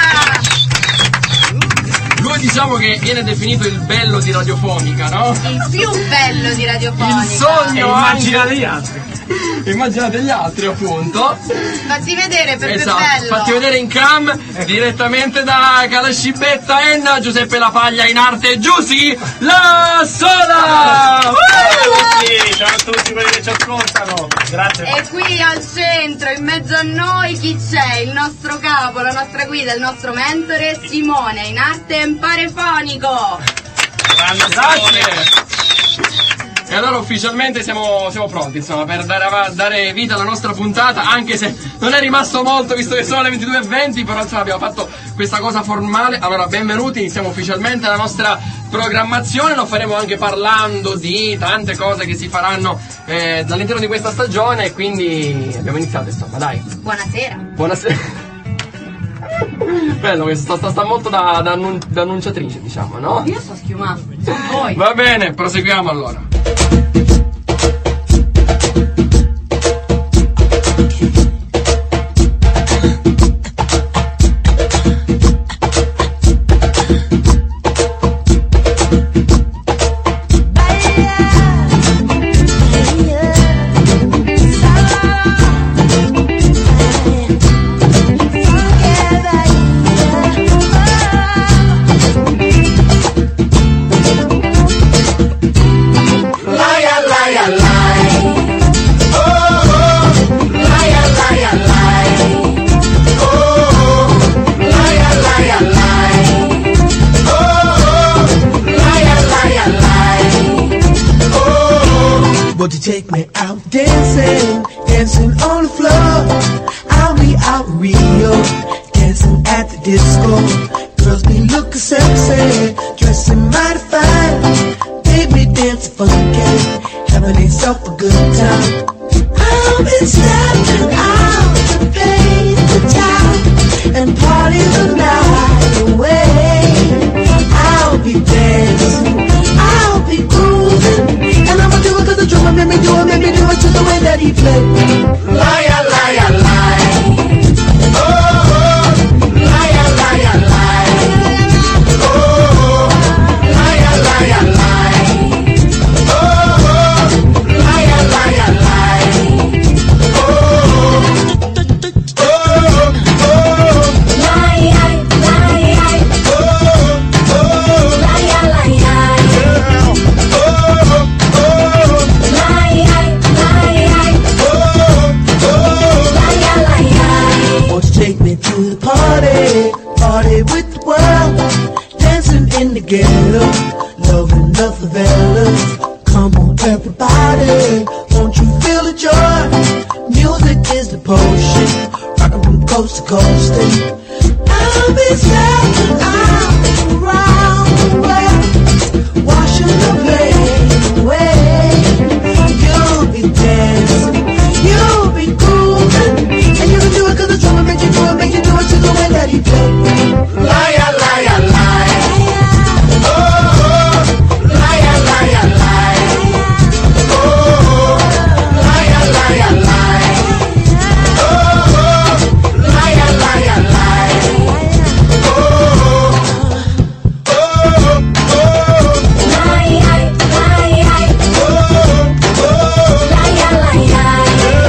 S1: Lui diciamo che viene definito il bello di Radiofonica, no?
S2: Il più bello di Radiofonica.
S1: Il sogno
S10: immagina
S1: anche-
S10: degli altri.
S1: Immaginate gli altri appunto.
S2: Fatti vedere per
S1: Esatto,
S2: più bello.
S1: fatti vedere in cam direttamente da Calascibetta Enna, Giuseppe La Paglia in arte Giusy La Sola!
S11: Ciao a tutti quelli che ci ascoltano. Grazie.
S2: E qui al centro, in mezzo a noi, chi c'è? Il nostro capo, la nostra guida, il nostro mentore Simone, in arte emparefonico.
S1: Grazie! E allora ufficialmente siamo, siamo pronti, insomma, per dare, av- dare vita alla nostra puntata, anche se non è rimasto molto, visto che sono le ventidue e venti, però insomma abbiamo fatto questa cosa formale. Allora, benvenuti, iniziamo ufficialmente la nostra programmazione, lo faremo anche parlando di tante cose che si faranno eh, all'interno di questa stagione, quindi abbiamo iniziato, insomma, dai.
S2: Buonasera.
S1: Buonasera. Bello, questo sta, sta, sta molto da, da, annun- da annunciatrice, diciamo, no?
S2: Io sto schiumando, sono voi.
S1: Va bene, proseguiamo allora.
S12: Won't you take me out dancing, dancing on the floor? I'll be out in Rio, dancing at the disco. Girls be looking sexy, dressing mighty fine. Baby dancing funky, having themselves a good time. I'll be stepping out to pay the time and party the night away. I'll be dancing, I'll be grooving, and I'ma do it to the drummer, make me do it, make me do it to the way that he play. Liar, liar, liar. Oh, oh, liar, liar, liar. Oh, liar, liar, liar. Oh, oh, liar, liar, liar. Oh, oh, oh, liar, liar. Oh, oh, liar, liar. Won't you take me to the party, party with the world, dancing in the ghetto, loving the favelas. Come on everybody, won't you feel the joy? Music is the potion, rockin' from coast to coast. And I'll be stepping out around the world, washing the pain away. You'll be dancing, you'll be grooving, and you can do it 'cause the drummer make you do it, make you do it to the way that he play. Liar, liar, liar. Oh, oh, liar, liar, liar. Oh, liar, liar, liar. Oh, oh, liar, liar, liar. Oh, oh, oh, liar, liar. Oh, oh, liar, liar.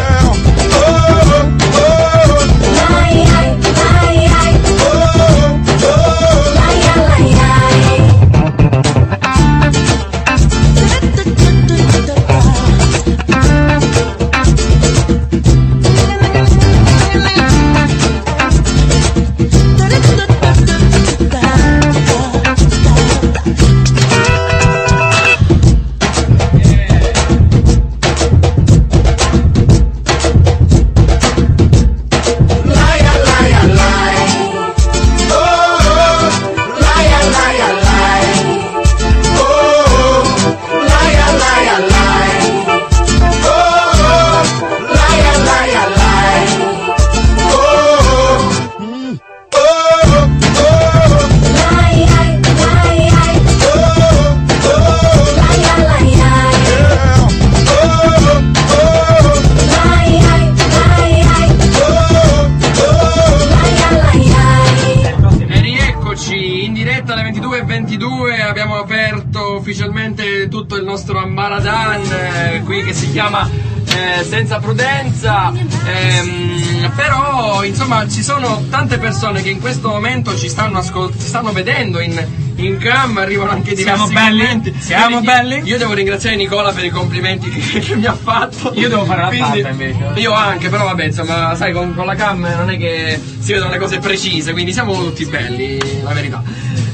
S1: Ufficialmente tutto il nostro Ambaradan eh, qui che si chiama eh, Senza Prudenza, ehm, però insomma ci sono tante persone che in questo momento ci stanno ascol- ci stanno vedendo in, in cam, arrivano anche diversi
S7: Siamo belli?
S1: commenti.
S7: Siamo
S1: io,
S7: belli?
S1: Io devo ringraziare Nicola per i complimenti che, che mi ha fatto.
S7: Io devo fare la
S1: Quindi,
S7: fatta invece.
S1: Io anche, però vabbè, insomma, sai, con, con la cam non è che si vedono le cose precise, quindi siamo tutti belli, la verità.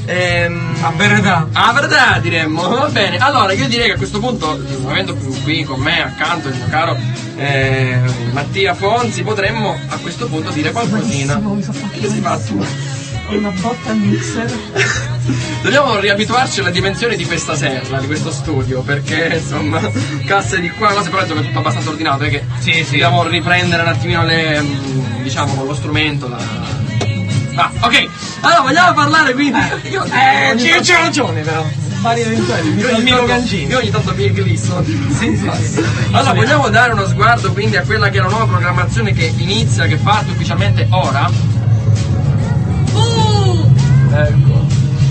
S1: Ehm,
S13: a verità.
S1: A verità diremmo. Va bene, allora io direi che a questo punto, avendo qui con me accanto il mio caro eh, Mattia Fonzi, potremmo a questo punto dire qualcosina.
S13: Mi sono fatto
S1: che si fa tu?
S13: Una botta al mixer.
S1: Dobbiamo riabituarci alla dimensione di questa serra, di questo studio, perché insomma casse di qua, cose, però è tutto abbastanza ordinato, è che
S13: sì, sì.
S1: dobbiamo riprendere un attimino le, diciamo, con lo strumento la... Ah, ok, allora vogliamo parlare quindi.
S13: Eh, io, eh c'è, c'è ragione però. Vari eventuali, mi
S1: io, ogni tanto, io ogni tanto mi glisso. Sì, sì, sì. Allora vogliamo dare uno sguardo quindi a quella che è la nuova programmazione che inizia, che parte ufficialmente ora.
S2: Uh!
S1: Ecco.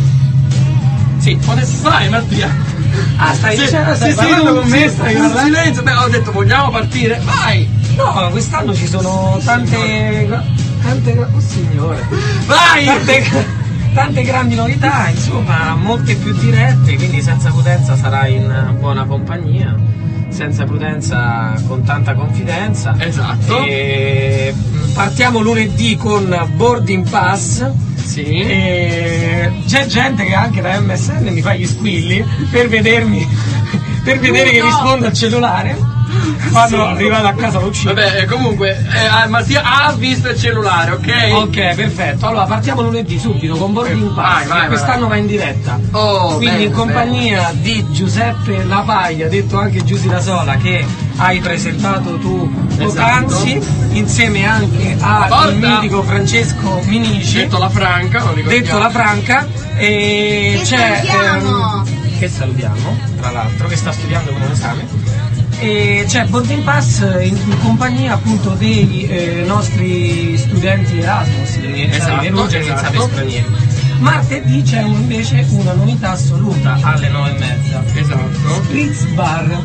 S1: Sì, adesso vai Mattia.
S13: Ah, stai
S1: sì,
S13: dicendo, stai
S1: sì,
S13: parlando
S1: sì,
S13: con me, stai parlando?
S1: Silenzio, beh, ho detto vogliamo partire, vai!
S13: No, quest'anno ci sono tante... tante... oh signore!
S1: Vai!
S13: Tante, tante grandi novità, insomma, molte più dirette, quindi Senza Prudenza sarà in buona compagnia, Senza Prudenza con tanta confidenza.
S1: Esatto.
S13: E partiamo lunedì con Boarding Pass.
S1: Sì.
S13: E c'è gente che anche da M S N mi fa gli squilli per vedermi, per vedere che rispondo al cellulare. Quando sì. Arrivato a casa lo uccido.
S1: Vabbè, comunque eh, Mattia ha visto il cellulare, ok?
S13: Ok, perfetto. Allora partiamo lunedì subito con Boarding Pass,
S1: vai, vai,
S13: che quest'anno
S1: vai.
S13: va in diretta.
S1: Oh,
S13: quindi
S1: bello,
S13: in compagnia
S1: bello.
S13: di Giuseppe Lapaglia, detto anche Giusy da Sola, che hai presentato tu poc'anzi, esatto. Insieme anche al mitico Francesco Minici,
S1: detto La Franca, lo
S13: detto La Franca, e
S2: che
S13: c'è
S2: salutiamo.
S13: Ehm, che salutiamo, tra l'altro, che sta studiando per un esame. E c'è Boarding Pass in, in compagnia appunto dei eh, nostri studenti Erasmus di
S1: esatto,
S13: Perugia,
S1: esatto.
S13: stranieri. Martedì c'è un, invece una novità assoluta alle nove e mezza.
S1: Esatto.
S13: Spritz Bar.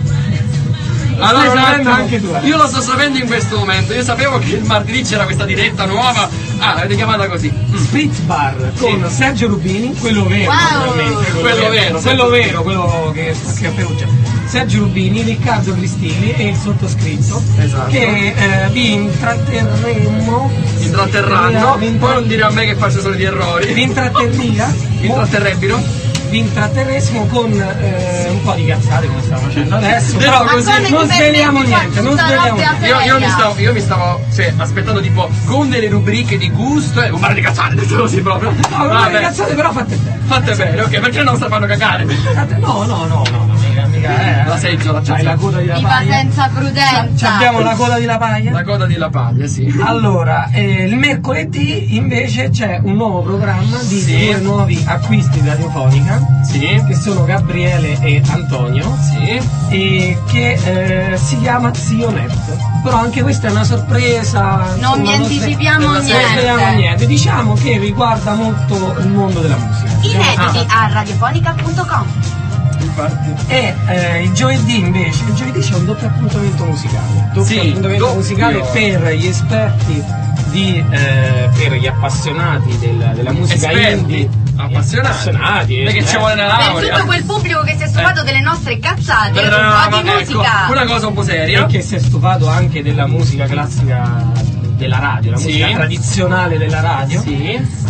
S1: Allora, esatto.
S13: Anche tu, eh?
S1: Io lo sto sapendo in questo momento. Io sapevo che il martedì c'era questa diretta nuova. Ah, l'avete chiamata così.
S13: Mm. Spritz Bar con sì. Sergio Rubini, quello vero,
S2: wow.
S13: quello,
S1: quello vero,
S13: quello vero, quello che sta qui a Perugia. Sergio Rubini, Riccardo Cristini e il sottoscritto,
S1: esatto.
S13: Che eh, vi intratterremo.
S1: Intratterranno. Poi non dire a me che faccio solo di errori.
S13: Vi intratterria.
S1: Vi intratterrebbero.
S13: Vi intratterremo con eh, un po' di cazzate come stiamo facendo adesso,
S1: però
S13: così non sveliamo niente, non sveliamo niente.
S1: Io, io mi stavo, io mi stavo cioè, aspettando tipo con delle rubriche di gusto e un bar di cazzate, detto così proprio.
S13: No, un bar di cazzate però fatte bene.
S1: Fatte bene, ok, perché non sta fanno cagare?
S13: No, no, no, no, mica, mica, eh.
S1: La seggiola,
S13: c'hai la coda di La
S2: Viva
S13: Paglia.
S2: Senza Prudenza.
S13: Abbiamo la coda di La Paglia?
S1: La coda di La Paglia, sì.
S13: Allora, eh, il mercoledì invece c'è un nuovo programma di
S1: sì.
S13: due nuovi acquisti di radiofonica.
S1: Sì.
S13: Che sono Gabriele e Antonio.
S1: Sì.
S13: E che eh, si chiama Zionet. Però anche questa è una sorpresa.
S2: Non vi anticipiamo niente.
S13: Non anticipiamo niente. Diciamo che riguarda molto il mondo della musica.
S2: Inediti ah. a radiofonica punto com.
S13: Infatti. E eh, il giovedì invece, il giovedì c'è un doppio appuntamento musicale. Doppio
S1: sì,
S13: appuntamento
S1: doppio.
S13: musicale per gli esperti di eh, per gli appassionati del, della musica
S1: esperti.
S13: indie.
S1: Appassionati,
S13: appassionati
S1: perché ci vuole una laurea.
S2: Per tutto quel pubblico che si è stufato eh. delle nostre cazzate,
S1: Però,
S2: un po' di
S1: ecco,
S2: musica.
S1: Una cosa un po' seria.
S13: E che si è stufato anche della musica classica della radio, la
S1: sì.
S13: musica tradizionale della radio.
S1: Sì.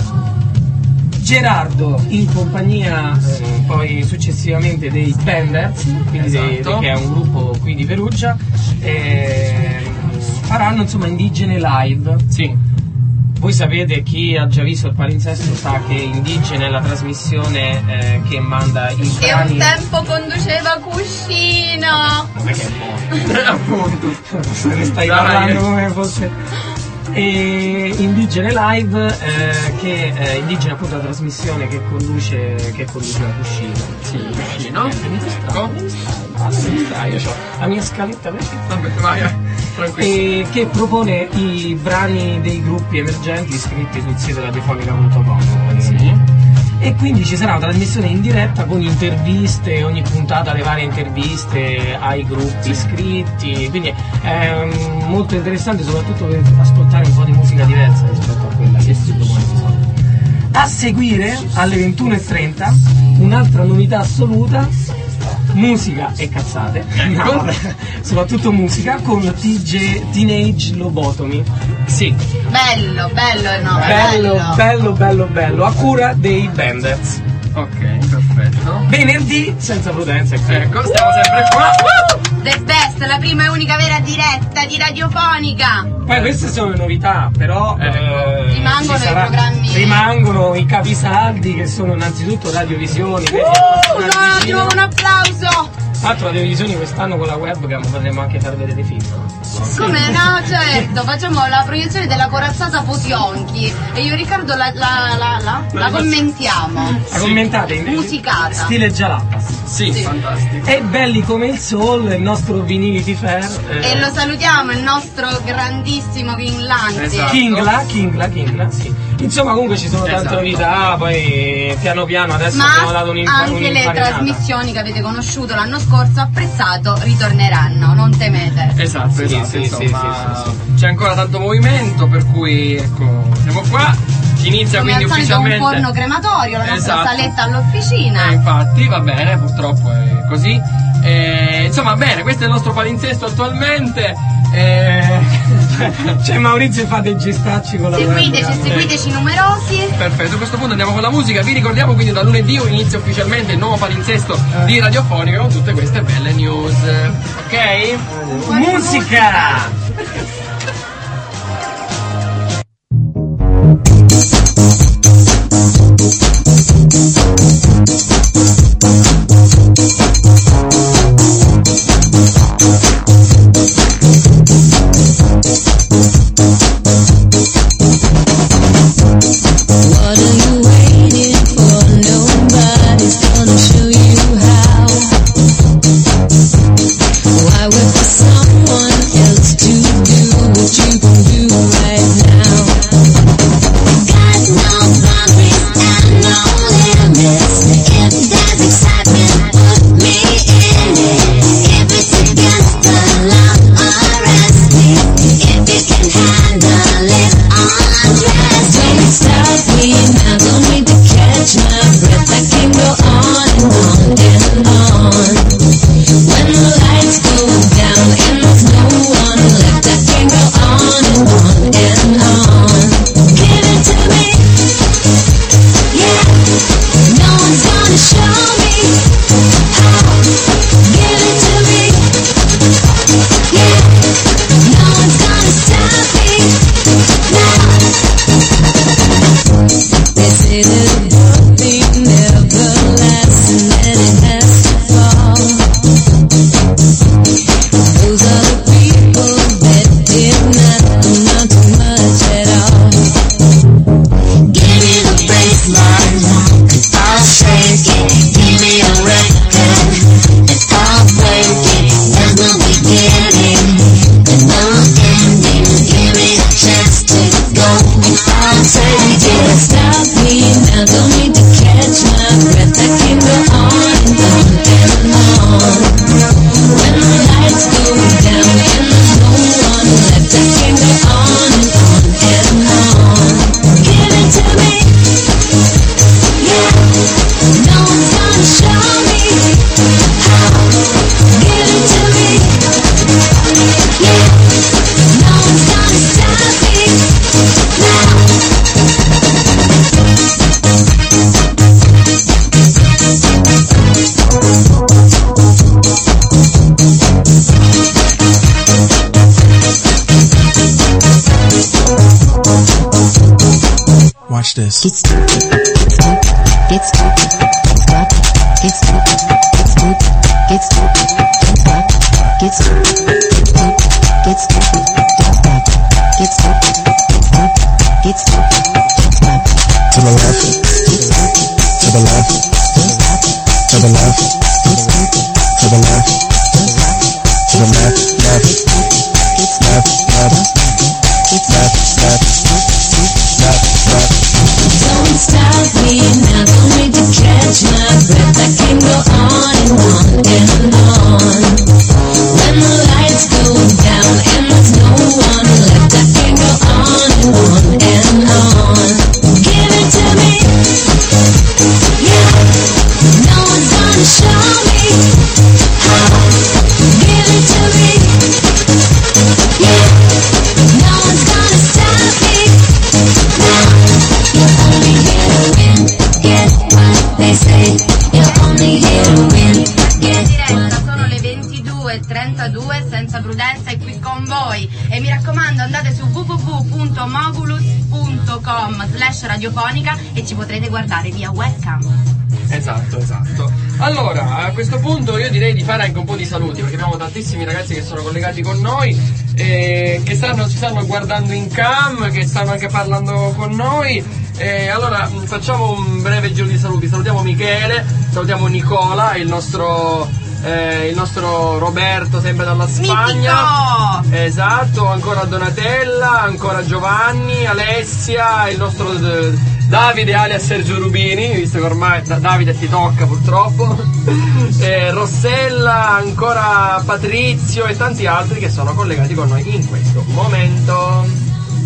S13: Gerardo in compagnia eh, poi successivamente dei Benders, quindi
S1: esatto.
S13: dei, dei, che è un gruppo qui di Perugia, eh, faranno insomma Indigene Live.
S1: Sì.
S13: Voi sapete, chi ha già visto il palinsesto sa che Indigene è la trasmissione eh, che manda i
S2: che
S13: brani.
S2: un tempo conduceva Cuscino.
S13: Non è che è buono.
S1: Appunto.
S13: Ne stai
S1: Dai.
S13: parlando come fosse. E Indigene Live, eh, che è Indigene appunto la trasmissione che conduce che conduce la Cuscino.
S1: Sì, Cuscino.
S13: Mi distrai, mi distrai, mi distrai, io ho la mia scaletta per
S1: Vabbè, vai, tranquillo.
S13: E che propone i brani dei gruppi emergenti iscritti sul sito radiofonica punto com.
S1: Sì.
S13: E quindi ci sarà una trasmissione in diretta con interviste, ogni puntata le varie interviste ai gruppi iscritti, quindi è um, molto interessante soprattutto per ascoltare un po' di musica diversa rispetto a quella che si propone di solito. A seguire alle ventuno e trenta un'altra novità assoluta, musica e cazzate, no, soprattutto musica con T J Teenage Lobotomy. Sì.
S2: Bello, bello il nome.
S13: Bello, bello, bello, bello, a cura dei Benders.
S1: Ok, perfetto.
S13: Venerdì senza prudenza.
S1: Ecco, stiamo sempre qua.
S2: The Best, la prima e unica vera diretta di radiofonica.
S13: Poi queste sono le novità, però eh,
S2: Rimangono
S13: ci
S2: i
S13: sarà-
S2: programmi-
S13: rimangono i capisaldi che sono innanzitutto Radiovisioni. vedi,
S2: Uh,
S13: appassionati
S2: no,
S13: vicino.
S2: no, un applauso.
S13: Tra l'altro Radiovisioni quest'anno con la webcam potremmo anche far vedere film.
S2: Come no, certo, facciamo la proiezione della corazzata Potionchi e io e Riccardo la, la, la, la, la commentiamo.
S13: La commentate invece?
S2: Musicata.
S13: Stile Jalapas.
S1: Sì,
S2: Sì.
S1: fantastico.
S13: E belli come il Sol, il nostro Vinility Fair. eh,
S2: E lo salutiamo, il nostro grandissimo King Lanzi.
S1: Esatto.
S13: Kingla, Kingla, Kingla, sì. Insomma comunque ci sono tante
S1: Esatto.
S13: novità, poi piano piano adesso abbiamo dato
S2: Ma
S13: un'in-
S2: anche le
S13: un'infarinata.
S2: trasmissioni che avete conosciuto l'anno scorso, apprezzato, ritorneranno, non temete.
S1: Esatto,
S13: Sì,
S1: esatto,
S13: sì,
S1: insomma,
S13: sì,
S1: c'è ancora tanto movimento, per cui ecco, siamo qua. Inizia
S2: Come
S1: quindi
S2: al solito un
S1: ufficialmente.
S2: forno crematorio, la nostra
S1: Esatto.
S2: saletta all'officina.
S1: Eh, infatti, va bene, purtroppo è così. Eh, insomma, bene, questo è il nostro palinsesto attualmente. Eh,
S13: C'è Maurizio e fa dei gestacci con la
S2: Seguiteci,
S13: webcam.
S2: seguiteci numerosi.
S1: Perfetto, a questo punto andiamo con la musica. Vi ricordiamo quindi da lunedì inizia ufficialmente il nuovo palinsesto di Radiofonico con tutte queste belle news. Ok?
S13: Musica!
S9: What are you waiting for? Nobody's gonna show you how. Why wait for someone else to do what you can do right now? Got no boundaries and no limits. If there's excitement, put me in it. If it's against the law, arrest me. If you can handle it, undress me. Don't stop me now, don't need to catch my breath. I can go on and on and on. When the lights go down and there's no one left, I can go on and on and on. Give it to me, yeah. No one's gonna show me how. Give it to me, yeah. No one's gonna stop me now. They say that nothing never lasts and then it has to fall. Those are the people that did not amount to much at all. Give me the baseline, cause I'll shake it. Give me a record, and I'll break it. There's no beginning and no ending. Give me a chance to go, and I'll take it. Stop me now, don't need to catch my breath. I can go on and on and on. When the lights go down and there's no one left, I can go on and on and on. Give it to me, yeah. No one's gonna show me how. Give it to me, yeah. No one's gonna stop me now.
S14: Watch this.
S9: Get stupid, get stupid, get stupid, get stupid, get stupid, get stupid, get stupid, get stupid, get stupid, get stupid, get stupid,
S14: To the left. To the left. To the left. To the left. To the left. Left. Left. Left. Left. Left. Left. Left.
S9: Don't stop me now, don't need to catch my breath. I can go on and on and on. When the lights go down and there's no one left, I can go on and on and on. Give it to me, yeah. No one's gonna show me how. Give it to me, yeah. No one's gonna stop me now. You only get a win, get what they say.
S2: e trentadue, Senza Prudenza è qui con voi. E mi raccomando, andate su w w w punto mogulus punto com slash radiofonica e ci potrete guardare via webcam.
S1: Esatto, esatto. Allora, a questo punto io direi di fare anche un po' di saluti, perché abbiamo tantissimi ragazzi che sono collegati con noi, eh, che stanno, ci stanno guardando in cam, che stanno anche parlando con noi. Eh, allora, mh, facciamo un breve giro di saluti. Salutiamo Michele, salutiamo Nicola, il nostro... Eh, il nostro Roberto sempre dalla Spagna.
S2: Mitico!
S1: Esatto, ancora Donatella, ancora Giovanni, Alessia, il nostro d- Davide alias Sergio Rubini, visto che ormai da- Davide ti tocca purtroppo. eh, Rossella, ancora Patrizio e tanti altri che sono collegati con noi in questo momento.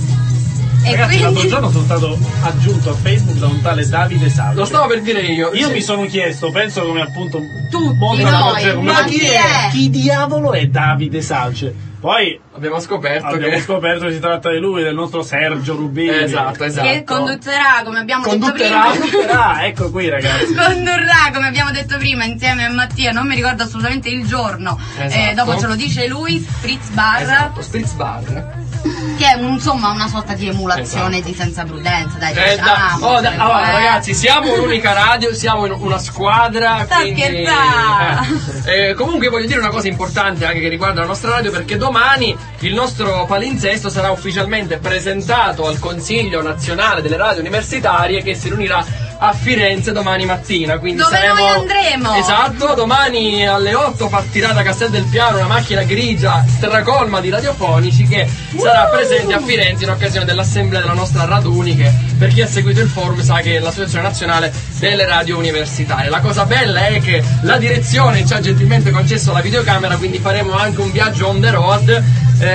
S2: E
S3: Ragazzi,
S2: quindi...
S3: l'altro giorno sono stato aggiunto a Facebook da un tale Davide Salve.
S1: Lo stavo per dire io.
S3: Io
S1: sì.
S3: mi sono chiesto, penso come appunto
S2: tutti
S3: molti
S2: noi,
S3: come
S2: ma chi è?
S3: Chi diavolo è Davide Salce? Poi
S1: abbiamo scoperto
S3: abbiamo
S1: che
S3: scoperto che si tratta di lui, del nostro Sergio Rubini.
S1: Esatto, esatto.
S2: Che condutterà, come abbiamo
S3: Condutterà,
S2: detto prima.
S3: condutterà, ecco qui ragazzi.
S2: Condurrà, come abbiamo detto prima, insieme a Mattia, non mi ricordo assolutamente il giorno.
S1: Esatto.
S2: Eh, dopo ce lo dice lui, Spritz Bar.
S1: Esatto, Spritz Bar.
S2: Che è un, insomma una sorta di emulazione
S1: Esatto.
S2: di Senza Prudenza, dai,
S1: Eh, da-
S2: facciamo.
S1: oh, da-
S2: eh.
S1: allora, ragazzi, siamo un'unica radio, siamo in una squadra.
S2: Sta
S1: quindi,
S2: scherzando.
S1: eh, eh, comunque voglio dire una cosa importante anche che riguarda la nostra radio, perché domani il nostro palinsesto sarà ufficialmente presentato al Consiglio Nazionale delle Radio Universitarie, che si riunirà a Firenze domani mattina. Quindi
S2: Dove
S1: saremo...
S2: noi andremo?
S1: Esatto, domani alle otto partirà da Castel del Piano una macchina grigia stracolma di radiofonici che sarà presente a Firenze in occasione dell'assemblea della nostra Raduniche. Per chi ha seguito il forum sa che è l'Associazione Nazionale delle Radio Universitarie. La cosa bella è che la direzione ci ha gentilmente concesso la videocamera, quindi faremo anche un viaggio on the road.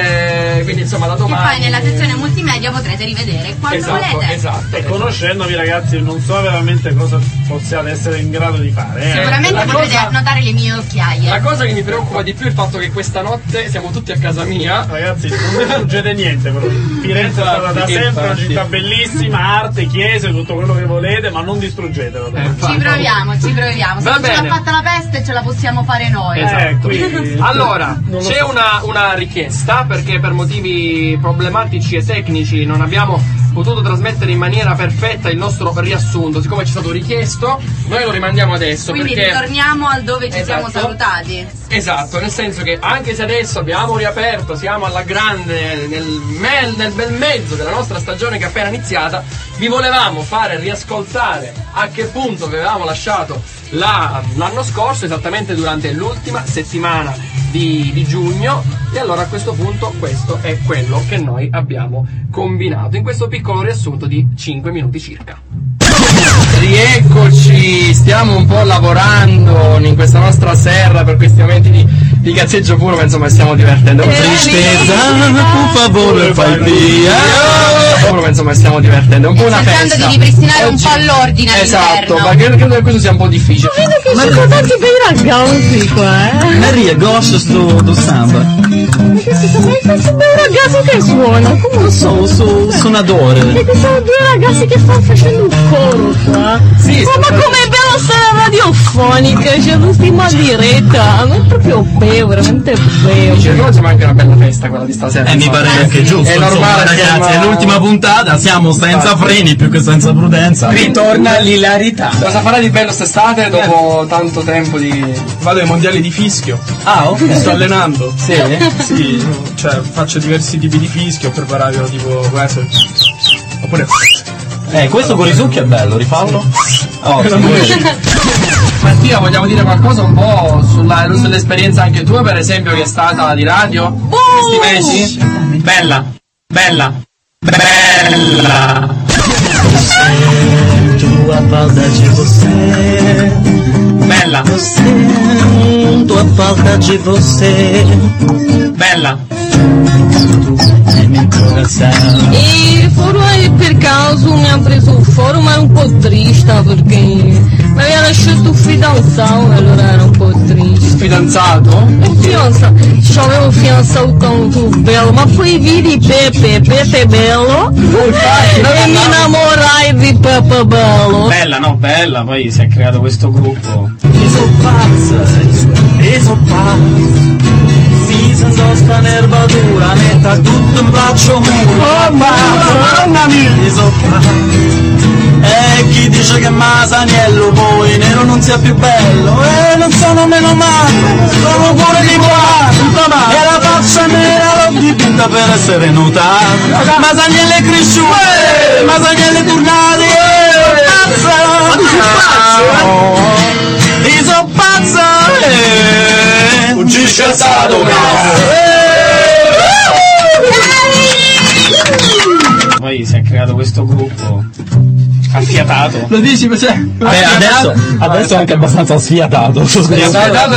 S1: Eh, quindi insomma da
S2: E
S1: domani.
S2: poi nella sezione multimedia potrete rivedere quando
S1: Esatto,
S2: volete.
S1: esatto.
S3: E conoscendovi ragazzi non so veramente cosa possiate essere in grado di fare. Eh.
S2: Sicuramente
S1: La
S2: potrete
S1: cosa-
S2: notare le mie occhiaie.
S1: La cosa che mi preoccupa di più è il fatto che questa notte siamo tutti a casa mia.
S3: Ragazzi, non distruggete niente, però. Firenze è stata da
S1: Infatti,
S3: sempre una
S1: infatti.
S3: città bellissima, arte, chiese, tutto quello che volete, ma non distruggetelo.
S1: Eh,
S2: Ci proviamo, ci proviamo. Se
S1: Va
S2: non ce l'ha
S1: bene.
S2: fatta la peste ce la possiamo fare noi.
S1: Esatto.
S3: Eh, quindi-
S1: Allora,
S3: Non lo
S1: c'è
S3: so.
S1: una, una richiesta, perché per motivi problematici e tecnici non abbiamo potuto trasmettere in maniera perfetta il nostro riassunto. Siccome ci è stato richiesto, noi lo rimandiamo adesso.
S2: Quindi
S1: perché...
S2: ritorniamo al dove ci siamo
S1: Esatto.
S2: salutati.
S1: Esatto, nel senso che anche se adesso abbiamo riaperto, siamo alla grande, nel, me- nel bel mezzo della nostra stagione che è appena iniziata, vi volevamo fare riascoltare a che punto avevamo lasciato la- l'anno scorso, esattamente durante l'ultima settimana di, di giugno, e allora a questo punto questo è quello che noi abbiamo combinato in questo piccolo riassunto di cinque minuti circa. Rieccoci, stiamo un po' lavorando in questa nostra serra per questi momenti di, di cazzeggio puro, ma insomma stiamo divertendo.
S8: Tristezza, per favore fai via.
S1: Ma insomma stiamo divertendo, è un po' una
S2: Cercando
S1: festa.
S2: di ripristinare un
S1: Oggi-
S2: po' l'ordine
S1: Esatto,
S2: all'interno.
S1: ma credo, credo che questo sia un po' difficile.
S9: Ma sono tanti bei ragazzi qua, eh?
S8: Maria gosta do, do samba.
S9: Ma questi sono questi bei ragazzi che suonano, come
S8: Non so, so suonatore.
S9: Perché sono due ragazzi che stanno facendo un coro qua.
S1: Sì,
S9: oh, ma
S1: stanno-
S9: com'è bella stare radiofonica, c'è l'ultima diretta, ma è proprio bello, veramente bello.
S1: Dice, oggi ma anche una bella festa quella di stasera.
S8: Eh, mi pare anche giusto.
S1: È
S8: insomma,
S1: normale,
S8: ragazzi,
S1: insomma.
S8: è l'ultima puntata, siamo senza freni più che senza prudenza.
S10: Ritorna l'ilarità.
S1: Cosa farà di bello quest'estate dopo tanto tempo di...
S10: Vado ai mondiali di fischio.
S8: Ah, ok.
S10: Mi sto allenando.
S1: Sì?
S10: Sì, cioè faccio diversi tipi di fischio, ho preparato tipo questo. Oppure.
S8: Eh, questo con i succhi è bello, rifallo? Oh,
S1: Mattia, vogliamo dire qualcosa un po' sulla, sull'esperienza anche tua, per esempio, che è stata di radio questi mesi? Bella, bella, bella.
S8: Sinto a falta de você.
S1: Bella.
S8: Eu sinto a falta de você.
S1: Bella.
S8: Nel mio coração.
S9: E il foro è per caso mi ha preso il foro, ma era un po' triste perché mi aveva lasciato un fidanzato e allora era un po' triste.
S1: Fidanzato?
S9: Un fidanzato, c'avevo un fidanzato tanto bello, ma poi vidi Pepe, Pepe bello e mi innamorai di Pepe bello.
S7: Bella, no, bella, poi si è creato questo gruppo.
S8: Isso passa, isso passa. diventa tutto un braccio muro.
S11: Oh mamma mia!
S8: E chi dice che Masaniello poi nero non sia più bello? E non sono meno male, sono pure di qua. E la faccia nera l'ho dipinta per essere notata. Masaniello è cresciuto, Masaniello è tornato. Ma tu sei pazzo? Io sono pazzo! Un cisciazzato
S7: Poi si è creato questo gruppo affiatato.
S10: Lo dici, cioè?
S15: Beh, adesso, adesso è anche abbastanza sfiatato.
S2: Soprattutto.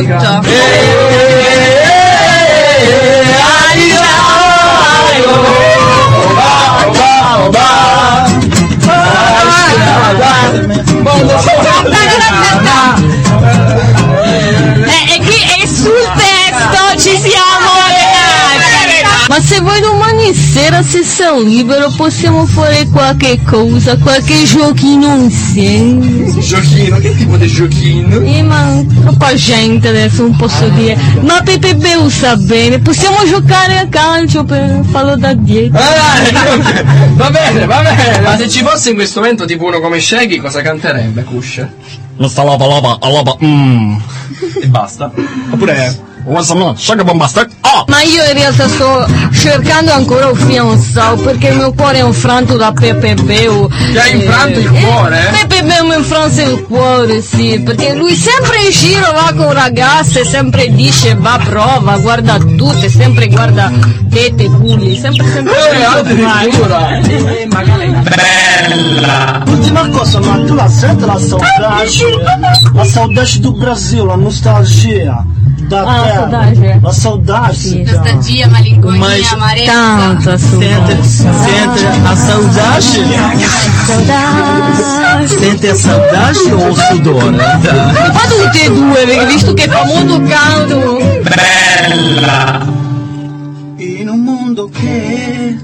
S9: E qui è sul testo, ci siamo ragazzi. Ma se voi domani sera, se siamo libero, possiamo fare qualche cosa, qualche giochino insieme.
S1: Giochino? Che tipo di giochino?
S9: Eh, ma troppa gente adesso, non posso dire. Ma Pepe Beu sa bene, possiamo giocare a calcio per farlo da dietro.
S1: Ah, va bene, va bene. Ma se ci fosse in questo momento tipo uno come Shaggy, cosa canterebbe, Kush?
S15: Non sta lava lava lava mmm.
S1: E basta.
S15: Oppure what's up, Shaggy Bombastic? Oh!
S9: Ma io in realtà sto cercando ancora un fidanzato perché il mio cuore è infranto da Pepe Beu.
S1: Ti ha infranto il cuore?
S9: Eh, Pepe Beu mi infranse il cuore, sì, perché lui sempre in giro va con ragazze, sempre dice va prova, guarda tutte, sempre guarda tette, culi, sempre sempre.
S1: Eh, addirittura!
S13: Eh, magari.
S11: Bella! Ultima cosa, ma tu la senti la saudade? La saudade do Brasil, la nostalgia. Da
S9: Ah,
S11: terra.
S9: saudade.
S11: La saudade.
S2: Nostalgia, malinconia,
S8: Mas
S2: amarezza.
S9: Tanta
S8: Sente, sente a saudade?
S9: saudade.
S8: Sente a saudade ou o sudor?
S9: Ma tutte e due, perché visto che fa molto caldo.
S8: Bella! In un mondo che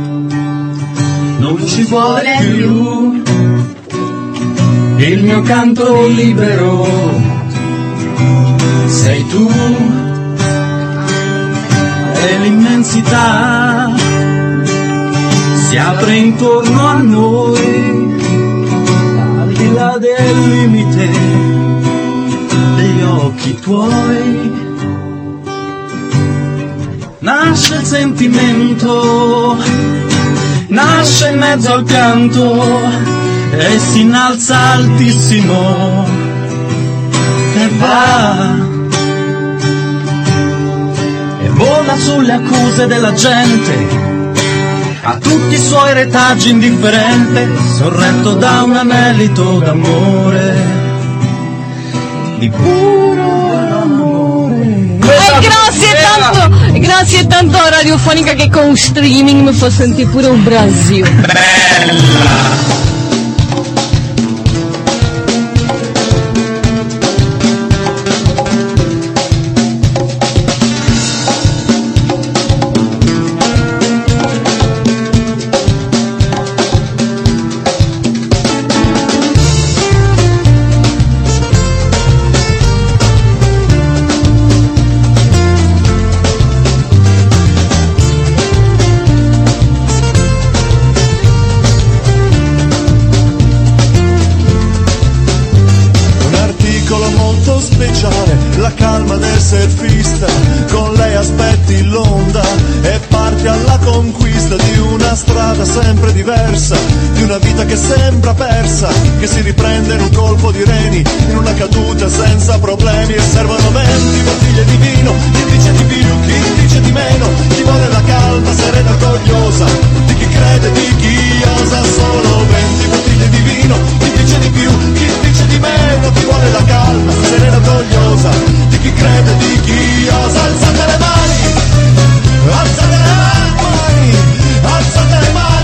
S8: non ci vuole più, il mio canto libero sei tu, e l'immensità si apre intorno a noi, al di là del limite degli occhi tuoi. Nasce il sentimento, nasce in mezzo al pianto e si innalza altissimo e va e vola sulle accuse della gente, a tutti i suoi retaggi indifferente, sorretto da un anelito d'amore, di puro amore.
S9: E grazie tanto, grazie tanto a Radiofonica che con streaming mi fa sentire pure un Brasile.
S8: Bella!
S16: surfista, con lei aspetti l'onda e parti alla conquista di una strada sempre diversa, di una vita che sembra persa, che si riprende in un colpo di reni, in una caduta senza problemi. E servono venti bottiglie di vino, chi dice di più, chi dice di meno, chi vuole la calma serena e orgogliosa di chi crede, di chi osa. Solo venti bottiglie di vino, chi dice di più, chi dice di meno, chi vuole la calma serena e orgogliosa di chi crede, di chi osa. Alzate le mani, alzate le mani, alzate le mani.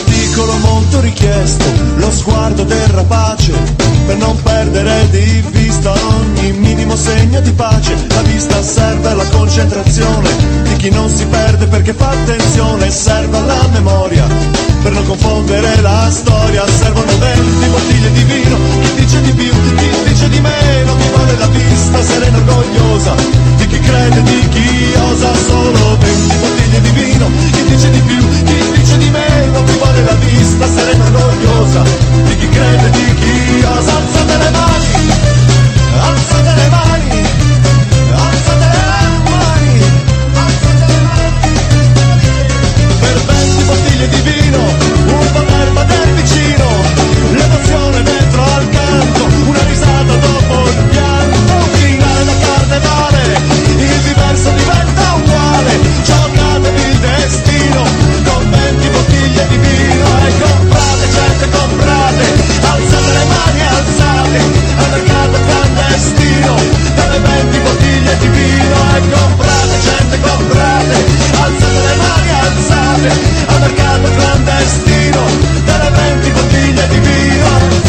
S16: Lo sguardo del rapace per non perdere di vista vista ogni minimo segno di pace, la vista serve alla concentrazione di chi non si perde perché fa attenzione, serve alla memoria per non confondere la storia, servono venti bottiglie di vino, chi dice di più, chi dice di meno, mi vuole la vista serena e orgogliosa di chi crede, di chi osa, solo venti bottiglie di vino, chi dice di più, chi dice di meno, mi vuole la vista serena e orgogliosa di chi crede, di chi osa, alzate le mani, alzate le mani, alzate le mani, alzate le mani, per venti bottiglie di vino, un poter poter vicino, l'emozione dentro al canto, una risata dopo il pianto, finale da carnevale, il diverso diventa uguale, giocatevi il destino, con venti bottiglie di vino, e comprate, gente comprate, alzate le mani, alzate, al mercato clandestino, dalle venti bottiglie di vino, e comprate, gente comprate, alzate le mani, alzate, al mercato clandestino, dalle venti bottiglie di vino.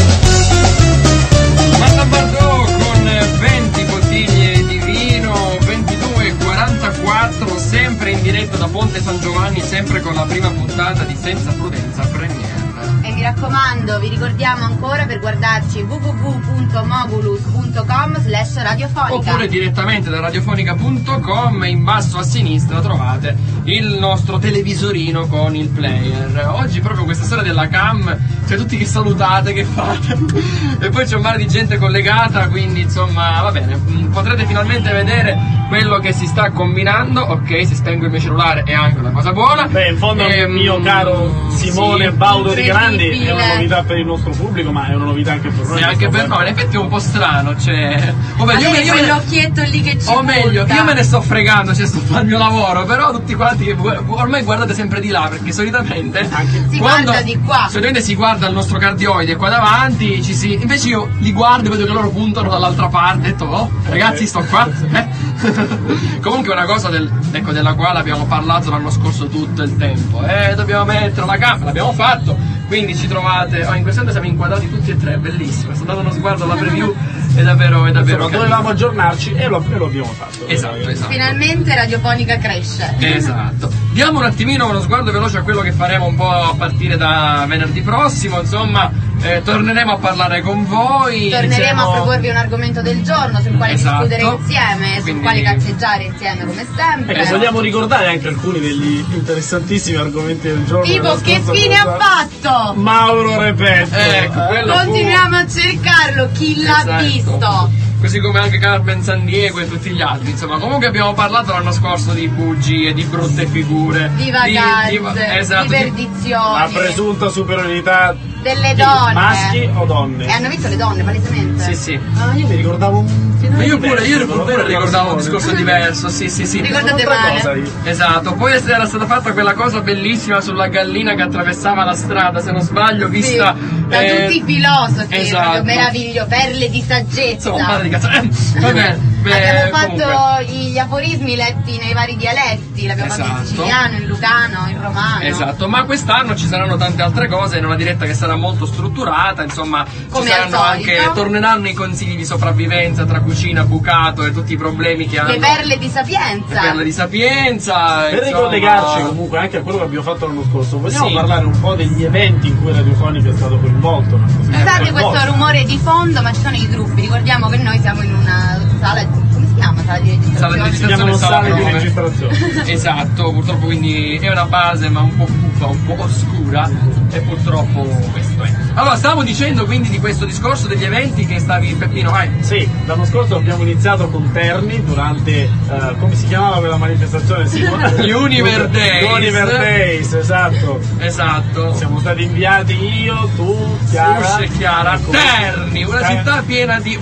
S1: Marta Bardot con venti bottiglie di vino, ventidue e quarantaquattro, sempre in diretta da Ponte San Giovanni, sempre con la prima puntata di Senza Prudenza Premiere.
S2: E mi raccomando, vi ricordiamo ancora per guardarci w w w punto mogulus punto com slash radiofonica,
S1: oppure direttamente da radiofonica punto com, in basso a sinistra trovate il nostro televisorino con il player. Oggi proprio questa storia della cam, cioè tutti che salutate, che fate e poi c'è un mare di gente collegata, quindi insomma va bene, potrete finalmente vedere quello che si sta combinando. Ok, se spengo il mio cellulare è anche una cosa buona.
S3: Beh, in fondo il
S1: Ehm,
S3: mio caro Simone
S1: sì,
S3: Baudo di Grandi è
S2: incredibile.
S3: una novità per il nostro pubblico, ma è una novità anche per noi.
S1: Sì, anche per noi, in effetti è un po' strano, cioè. O meglio, io,
S2: avere
S1: io me ne-
S2: quell'occhietto lì che ci
S1: o meglio,
S2: punta.
S1: io me ne sto fregando, cioè sto a fare il mio lavoro, però tutti quanti che gu- ormai guardate sempre di là, perché solitamente
S2: Si
S1: quando
S2: guarda di qua.
S1: solitamente si guarda il nostro cardioide qua davanti, ci si, invece io li guardo e vedo che loro puntano dall'altra parte e detto, oh, ragazzi, sto qua. Eh? Comunque è una cosa del, ecco, della quale abbiamo parlato l'anno scorso tutto il tempo. Eh, dobbiamo mettere la camera, l'abbiamo fatto, quindi ci trovate. Oh, in questo momento siamo inquadrati tutti e tre, bellissimo. Sto dando uno sguardo alla preview, è davvero, è davvero.
S3: Insomma, dovevamo aggiornarci e lo, e lo abbiamo fatto.
S1: Esatto, esatto.
S2: Finalmente radiofonica cresce.
S1: Esatto. Diamo un attimino uno sguardo veloce a quello che faremo un po' a partire da venerdì prossimo, insomma, eh, torneremo a parlare con voi.
S2: Torneremo
S1: inizieremo-
S2: a proporvi un argomento del giorno sul quale
S1: Esatto.
S2: discutere insieme, sul
S1: Quindi-
S2: quale cazzeggiare insieme come sempre.
S3: Ecco, vogliamo ricordare anche alcuni degli interessantissimi argomenti del giorno.
S2: Tipo,
S3: della
S2: che
S3: scorsa
S2: fine ha
S3: puntata.
S2: fatto?
S3: Mauro Repetto.
S1: Ecco, quello fu-
S2: Continuiamo a cercarlo, chi l'ha
S1: Esatto.
S2: visto?
S1: Così come anche Carmen Sandiego e tutti gli altri, insomma. Comunque abbiamo parlato l'anno scorso di bugie, di brutte figure,
S2: Di vacanze,
S1: di,
S2: di,
S1: esatto, di-
S2: perdizioni,
S3: La presunta superiorità
S2: delle
S3: di
S2: donne.
S3: maschi o donne?
S2: E hanno visto le donne, palesemente?
S1: Sì, sì.
S3: Ah, io mi ricordavo un finale
S1: Ma io pure, io
S3: diverso,
S1: pure
S3: però
S1: ricordavo un
S3: Simone.
S1: discorso diverso, sì, sì, sì.
S2: Ricordate
S3: Un'altra
S2: male.
S3: cosa io.
S1: Esatto, poi era stata fatta quella cosa bellissima sulla gallina che attraversava la strada, se non sbaglio, vista
S2: Sì, da
S1: eh,
S2: tutti i filosofi,
S1: esatto.
S2: proprio meraviglio, perle di saggezza.
S1: insomma, un paio di cazzo. Eh, va bene, beh,
S2: Abbiamo
S1: comunque.
S2: fatto gli aforismi letti nei vari dialetti, l'abbiamo fatto in
S1: Esatto.
S2: siciliano, in lucano, in romano.
S1: Esatto, ma quest'anno ci saranno tante altre cose in una diretta che sarà molto strutturata, insomma,
S2: Come
S1: ci
S2: al
S1: saranno
S2: solito.
S1: anche, torneranno i consigli di sopravvivenza tra cucina, bucato e tutti i problemi che hanno.
S2: Le perle di
S1: Le
S2: sapienza.
S1: perle di sapienza.
S3: Per
S1: insomma.
S3: ricollegarci comunque anche a quello che abbiamo fatto l'anno scorso, vogliamo
S1: Sì.
S3: parlare un po' degli eventi in cui Radiofonica è stato coinvolto?
S2: Scusate
S3: Coinvolto.
S2: questo rumore di fondo, ma ci sono i gruppi. Ricordiamo che noi siamo in una sala, come si chiama? Sala di
S1: Sala di
S2: registrazione.
S3: Si chiamano
S1: registrazione,
S3: sale di
S1: prove.
S3: registrazione.
S1: Esatto, purtroppo quindi è una base ma un po' cupa, un po' oscura e purtroppo questo è. Allora, stavamo dicendo quindi di questo discorso degli eventi che stavi, Peppino, vai.
S3: Sì, l'anno scorso abbiamo iniziato con Terni durante, eh, come si chiamava quella manifestazione? Simone?
S1: Gli Univer Days.
S3: Gli Univer Days, esatto.
S1: Esatto.
S3: Siamo stati inviati io, tu, Chiara.
S1: Luce Chiara,
S3: Ecco.
S1: Terni, una
S3: Eh.
S1: città piena di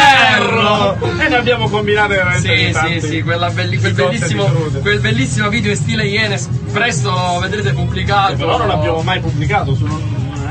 S1: ferro.
S3: Ferro! E ne abbiamo combinate veramente
S1: Sì,
S3: tante
S1: sì, sì, quella belli- quel,
S3: di cotte
S1: bellissimo,
S3: di crude.
S1: quel bellissimo video in stile Iene, presto lo vedrete pubblicato.
S3: Che però non l'abbiamo mai pubblicato su non, eh,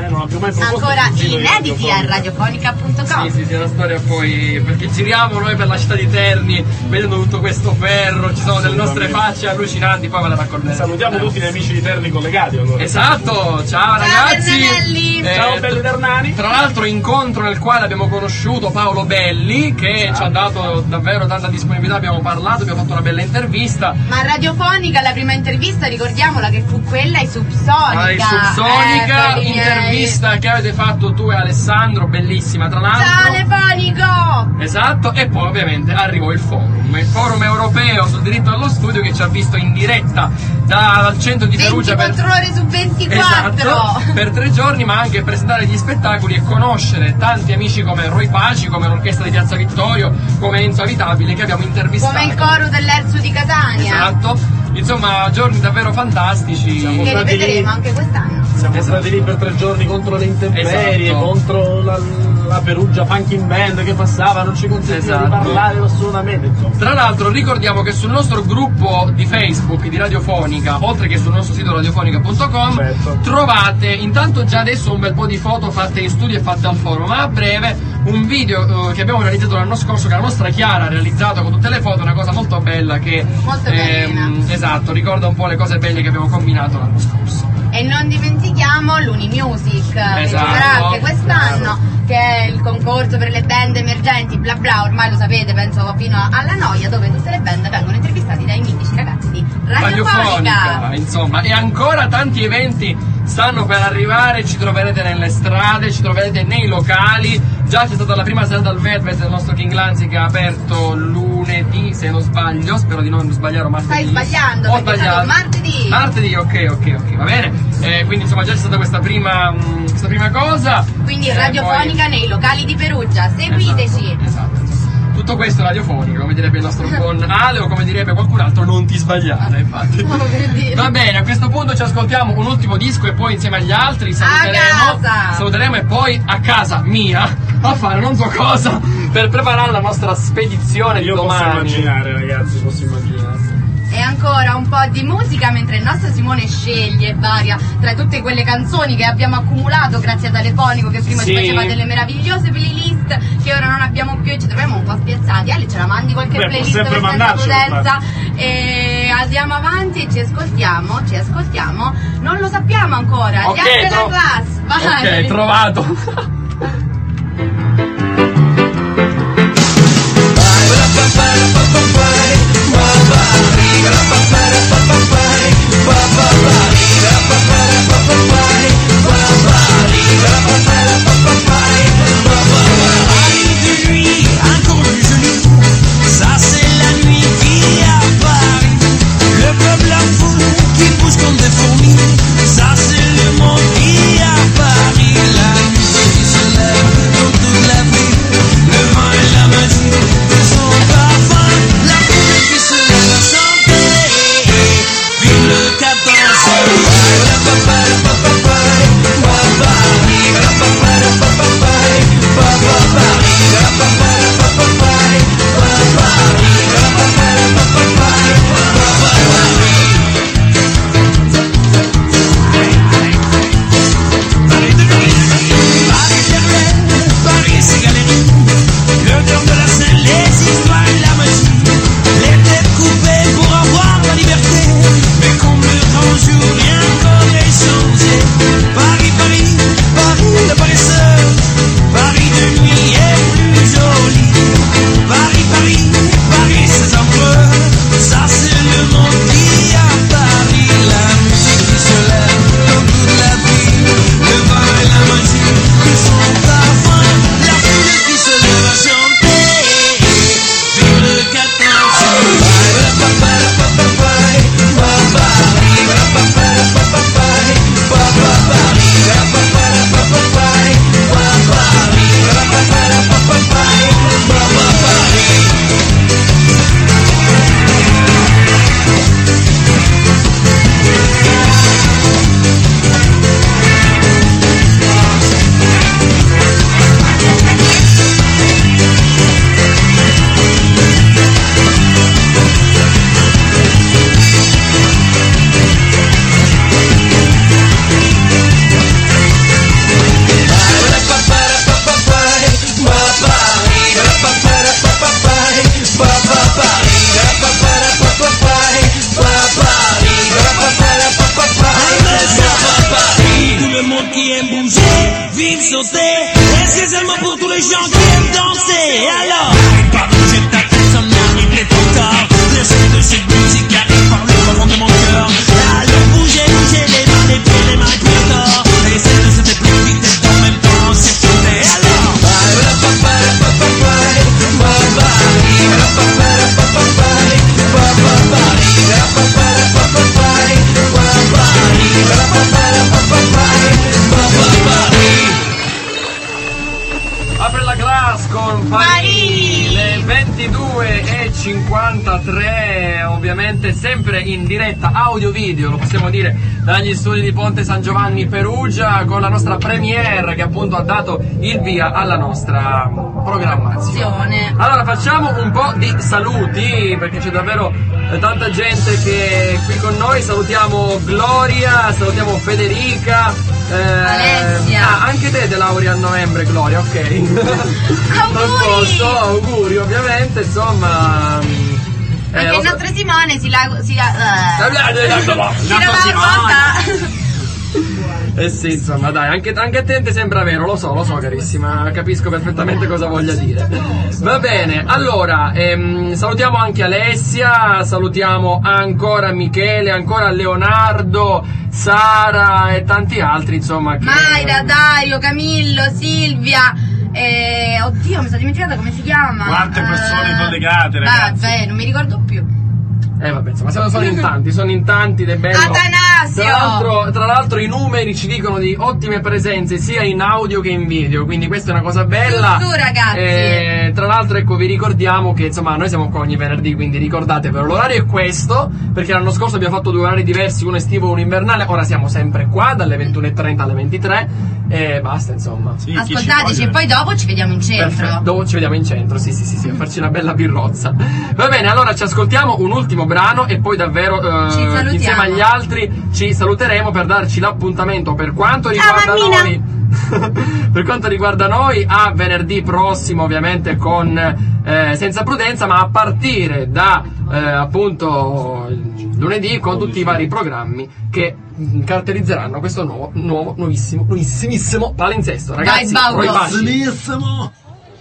S3: eh, non abbiamo mai proposto
S2: Ancora
S3: un sito
S2: inediti a radiofonica punto com.
S1: Sì, sì, sì, è una storia poi. Perché giriamo noi per la città di Terni, vedendo tutto questo ferro, ci sono delle nostre facce allucinanti, poi ve la racconteremo.
S3: Salutiamo
S1: eh.
S3: tutti gli amici di Terni collegati allora.
S1: Esatto, ciao ragazzi!
S2: Bernanelli.
S1: Eh,
S3: Ciao belli Ternani!
S1: Tra l'altro incontro nel quale abbiamo conosciuto Paolo Belli, che
S3: Esatto.
S1: ci ha dato davvero tanta disponibilità, abbiamo parlato, abbiamo fatto una bella intervista.
S2: Ma radiofonica, la prima intervista, ricordiamola che fu quella ai Subsonica.
S1: Ai Subsonica,
S2: eh,
S1: intervista che avete fatto tu e Alessandro, bellissima tra l'altro.
S2: Ciao Telefonico!
S1: Esatto, e poi ovviamente arrivò il forum, il forum europeo sul diritto allo studio che ci ha visto in diretta dal centro di Perugia per
S2: ventiquattro ore su ventiquattro!
S1: Esatto, per tre giorni, ma anche presentare gli spettacoli e conoscere tanti amici come Roy Paci, come l'orchestra di Piazza Vittorio, come Enzo Avitabile che abbiamo intervistato.
S2: Come il coro dell'Erzo di Catania.
S1: Esatto, insomma giorni davvero fantastici.
S3: Siamo
S2: Che
S3: stati
S2: rivedremo
S3: lì.
S2: anche quest'anno.
S3: Siamo
S1: Esatto.
S3: stati lì per tre giorni contro le intemperie,
S1: Esatto.
S3: contro la, la Perugia Funkin' Band che passava, non ci consentiva
S1: Esatto.
S3: di parlare assolutamente. Insomma.
S1: Tra l'altro ricordiamo che sul nostro gruppo di Facebook di Radiofonica, oltre che sul nostro sito radiofonica punto com,
S3: Certo.
S1: trovate intanto già adesso un bel po' di foto fatte in studio e fatte al forum, ma a breve un video eh, che abbiamo realizzato l'anno scorso, che la nostra Chiara ha realizzato con tutte le foto, una cosa molto bella che
S2: Molto carina.
S1: esatto, ricorda un po' le cose belle che abbiamo combinato l'anno scorso.
S2: E non dimentichiamo l'Unimusic, che ci
S1: Esatto.
S2: sarà anche quest'anno, che è il concorso per le band emergenti, bla bla, ormai lo sapete, penso fino alla noia, dove tutte le band vengono intervistate dai mitici ragazzi di Radiofonica.
S1: Radiofonica, insomma, e ancora tanti eventi stanno per arrivare, ci troverete nelle strade, ci troverete nei locali. Già c'è stata la prima serata al Velvet del nostro King Lanzi che ha aperto lunedì, se non sbaglio, spero di non sbagliare o martedì.
S2: Stai sbagliando,
S1: Ho
S2: perché è stato
S1: sbagliato.
S2: martedì.
S1: Martedì, ok, ok, ok, va bene. Eh, quindi insomma già c'è stata questa prima, mh, questa prima cosa.
S2: Quindi
S1: Eh,
S2: Radiofonica
S1: poi-
S2: nei locali di Perugia, seguiteci.
S1: Esatto, esatto. Tutto questo è radiofonica, come direbbe il nostro buon Ale o come direbbe qualcun altro, non ti sbagliare, infatti.
S2: Oh, per dire.
S1: Va bene, a questo punto ci ascoltiamo un ultimo disco e poi insieme agli altri saluteremo,
S2: casa!
S1: saluteremo e poi a casa mia a fare non so cosa per preparare la nostra spedizione di
S3: Io posso
S1: domani.
S3: immaginare, ragazzi, posso immaginare.
S2: E ancora un po' di musica mentre il nostro Simone sceglie varia tra tutte quelle canzoni che abbiamo accumulato grazie a Telefonico, che prima
S1: Sì.
S2: ci faceva delle meravigliose playlist che ora non abbiamo più e ci troviamo un po' spiazzati. Ale, ce la mandi qualche
S3: Beh, può
S2: playlist
S3: sempre
S2: per senza
S3: mandarcela,
S2: prudenza? E andiamo avanti e ci ascoltiamo, ci ascoltiamo. Non lo sappiamo ancora. Gli
S1: Ok,
S2: altri
S1: tro-
S2: della class. Vai.
S1: Ok, trovato.
S5: De nuit, un cours de joli fou, ça c'est la nuit qui à Paris. Le peuple à fou qui bouge comme des fourmis, ça c'est le monde qui à Paris. La nuit
S8: pour tous les gens qui aiment danser. Alors, pardon, j'ai ta tête, ça m'arrive les trop tard. L'esprit de cette musique arrive par le fond de mon cœur. Alors bougez, bougez les mains, les pieds, les mains plus tard. Essayez de se faire plus vite et en même temps s'effondrer. Alors,
S1: apre la class con Paris, le ventidue e cinquantatré, ovviamente sempre in diretta audio video, lo possiamo dire, dagli studi di Ponte San Giovanni Perugia, con la nostra premiere che appunto ha dato il via alla nostra programmazione. Allora facciamo un po' di saluti perché c'è davvero tanta gente che è qui con noi. Salutiamo Gloria, salutiamo Federica, eh,
S2: Alessia.
S1: Ah, anche te te lauri a novembre, Gloria, ok.
S2: Auguri!
S1: Auguri ovviamente, insomma.
S2: Anche
S1: Eh,
S2: il nostro Simone si la... si la...
S1: Eh,
S2: si la
S1: Eh sì, insomma, dai, anche, anche a te ti sembra vero, lo so, lo so carissima, capisco perfettamente cosa voglia dire. Va bene, allora, ehm, salutiamo anche Alessia, salutiamo ancora Michele, ancora Leonardo, Sara e tanti altri, insomma. Che...
S2: Mayra, Dario, Camillo, Silvia, eh, oddio, mi sono dimenticata come si chiama.
S3: Quante persone
S2: Eh,
S3: collegate, ragazzi.
S2: Vabbè, non mi ricordo più.
S1: Eh vabbè, insomma, sono, sono in tanti, sono in tanti ed è bello.
S2: Atanasio!
S1: Tra l'altro, tra l'altro i numeri ci dicono di ottime presenze sia in audio che in video, quindi questa è una cosa bella.
S2: Su, su, ragazzi!
S1: Eh, tra l'altro, ecco, vi ricordiamo che insomma noi siamo qua ogni venerdì, quindi ricordatevelo. L'orario è questo, perché l'anno scorso abbiamo fatto due orari diversi, uno estivo e uno invernale, ora siamo sempre qua dalle ventuno e trenta alle ventitré e basta, insomma.
S3: Sì,
S2: Ascoltateci e poi dopo ci vediamo in centro.
S1: Perfetto, dopo ci vediamo in centro, sì sì sì, sì, a farci una bella birrozza. Va bene, allora ci ascoltiamo un ultimo brano e poi davvero eh,
S2: Ci salutiamo.
S1: insieme agli altri ci saluteremo per darci l'appuntamento per quanto riguarda
S2: mammina.
S1: noi. Per quanto riguarda noi, a venerdì prossimo ovviamente con eh, Senza Prudenza, ma a partire da eh, appunto lunedì con tutti i vari programmi che mh, caratterizzeranno questo nuovo, nuovo, nuovissimo, nuovissimissimo palinsesto. Ragazzi,
S2: Vai, Baudo.
S1: Roy Baci.
S3: Benissimo.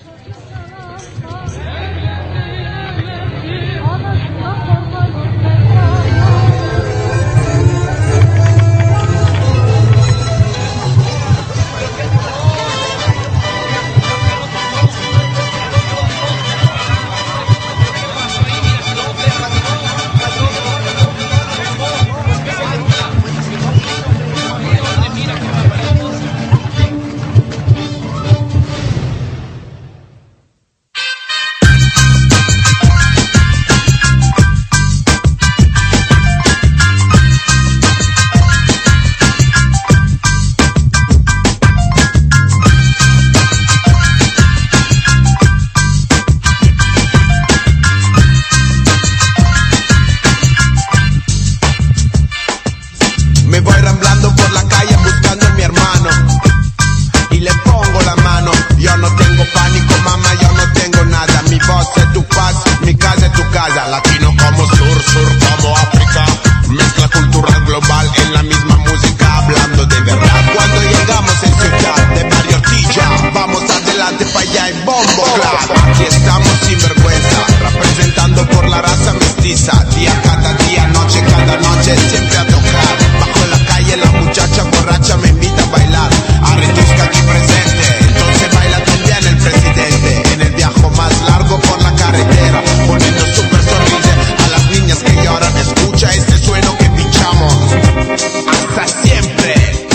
S17: Me voy ramblando por la calle buscando a mi hermano y le pongo la mano. Yo no tengo pánico, mamá, yo no tengo nada. Mi voz es tu paz, mi casa es tu casa. Latino como sur, sur como África. Mezcla cultural global en la misma música, hablando de verdad. Cuando llegamos en ciudad de Barrio Ortilla, vamos adelante para allá en Bombo Club. Aquí estamos sin vergüenza, representando por la raza mestiza. Día cada día, noche cada noche, siempre a tocar. Bajo en la calle la muchacha borracha me invita a bailar. Arretusca aquí presente, entonces baila también el presidente. En el viaje más largo por la carretera, poniendo super sonrisa a las niñas que lloran. Escucha este sueno que pinchamos hasta siempre.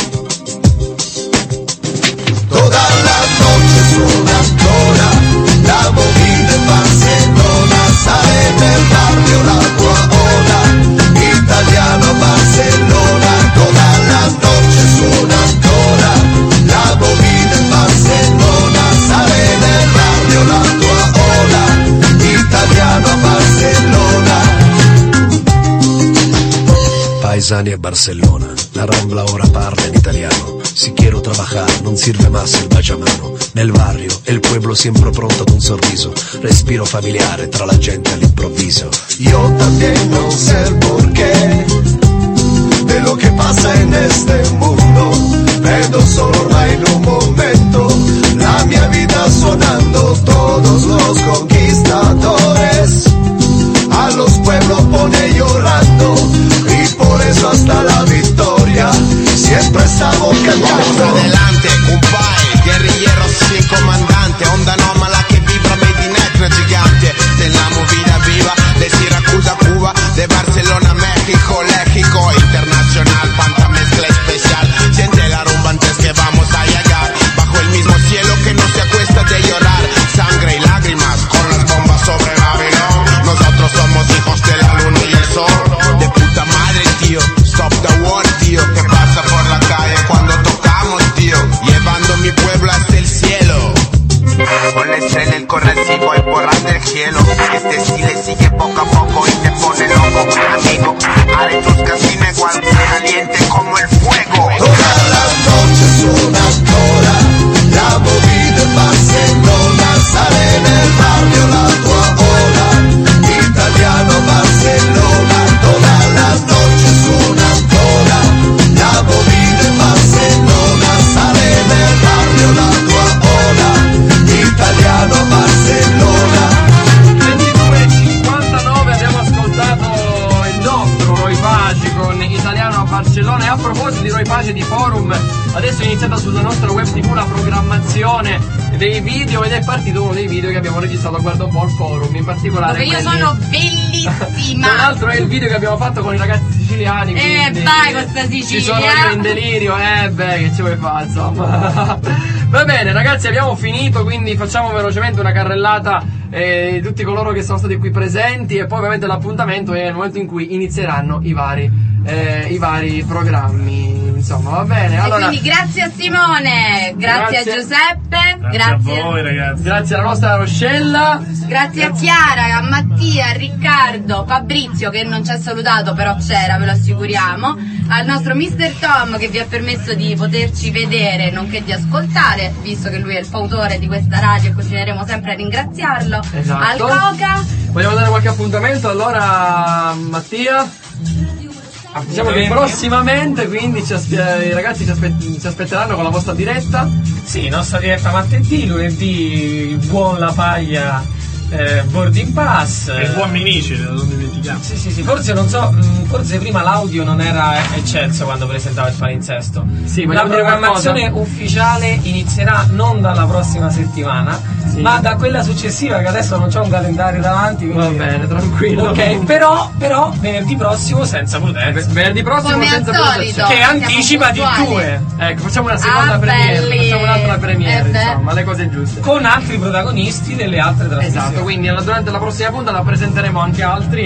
S8: Todas las noches una hora, la movida en Barcelona, sale del barrio la guaona, italiano Barcelona. Todas las noches una hora, la movida en Barcelona, sale del barrio la guaona, italiano Barcelona.
S18: Paesani a Barcelona, la Rambla ora parla en italiano. Si quiero trabajar, non sirve más el baciamano. Nel barrio, el pueblo siempre pronto ad un sorriso. Respiro familiare tra la gente all'improvviso.
S8: Yo también no sé el porqué de lo que pasa en este mundo, pero solo ormai en un momento
S17: la mia vida sonando, todos los conquistadores a los pueblos pone llorando, y por eso hasta la victoria siempre estamos cantando. Adelante, compay, guerrilleros sin comandante, onda nómala que vibra made in Etna gigante, de la movida viva, de Siracusa, Cuba, de Barcelona, México, Léxico, internacional, panta mezcla especial, siente la rumba antes que vamos a llegar, bajo el mismo cielo que no se acuesta de llorar, sangre y lágrimas con las bombas sobre Babilón, nosotros somos hijos de la luna y el sol, de puta madre tío, stop the war tío, que pasa por la calle cuando tocamos tío, llevando mi pueblo hacia el cielo. Con la estrella el correctivo y borras del cielo, este estilo sigue poco a poco y te pone loco, amigo, haré tus casinos igual caliente como el fuego. Todas las noches una hora, la movida en Barcelona, sale en el barrio la tua ola, italiano Barcelona, todas las noches una hora, la movida en Barcelona, sale en el barrio la tua ola, italiano Barcelona.
S1: ventidue e cinquantanove abbiamo ascoltato il nostro Roy Pace con Italiano a Barcellona. E a proposito di Roy Pace di Forum, adesso è iniziata sulla nostra web tv la programmazione dei video, ed è partito uno dei video che abbiamo registrato, guarda un po' al Forum, in particolare
S2: dove io
S1: quelli...
S2: sono bellissima.
S1: Tra l'altro è il video che abbiamo fatto con i ragazzi siciliani,
S2: Eh
S1: quindi
S2: vai con sta Sicilia.
S1: ci sono io in delirio, eh beh, che ci vuoi fare insomma. Va bene ragazzi, abbiamo finito, quindi facciamo velocemente una carrellata eh, di tutti coloro che sono stati qui presenti, e poi ovviamente l'appuntamento è nel momento in cui inizieranno i vari eh, i vari programmi, insomma, va bene. Allora,
S2: e quindi grazie a Simone, grazie,
S1: Grazie.
S2: a Giuseppe,
S10: Grazie,
S2: grazie,
S10: a voi ragazzi.
S1: grazie alla nostra Rossella,
S2: grazie a Chiara, a Mattia, a Riccardo, Fabrizio che non ci ha salutato però c'era, ve lo assicuriamo, al nostro mister Tom che vi ha permesso di poterci vedere nonché di ascoltare, visto che lui è il fautore di questa radio e continueremo sempre a ringraziarlo.
S1: Esatto.
S2: Al Coca.
S1: Vogliamo dare qualche appuntamento allora, Mattia? Diciamo che prossimamente quindi ci aspe- i ragazzi ci, aspe- ci aspetteranno con la vostra diretta.
S13: Sì, nostra diretta martedì, lunedì buon La Paglia, eh, boarding pass.
S10: E buon Minici, non dimentichiamo.
S13: Sì, sì, sì, forse non so, mh, forse prima l'audio non era eccelso quando presentava il palinsesto.
S1: Sì,
S13: la
S1: vogliamo dire
S13: programmazione ufficiale inizierà non dalla prossima settimana,
S1: Sì.
S13: ma da quella successiva, che adesso non c'ho un calendario davanti.
S1: Va
S13: quindi-
S1: bene, tranquillo.
S13: Ok, però, però venerdì prossimo senza prudenza.
S1: Venerdì prossimo
S2: Come
S1: senza
S2: al
S1: protezione.
S2: solito.
S13: Che
S2: siamo
S13: anticipa di
S2: puntuali.
S13: due.
S1: Ecco, facciamo una seconda
S2: Ah,
S1: premiere,
S2: belli.
S1: facciamo un'altra premiere,
S2: Eh beh.
S1: insomma, le cose giuste.
S13: Con altri protagonisti delle altre trasmissioni.
S1: Esatto, quindi alla- durante la prossima puntata presenteremo anche altri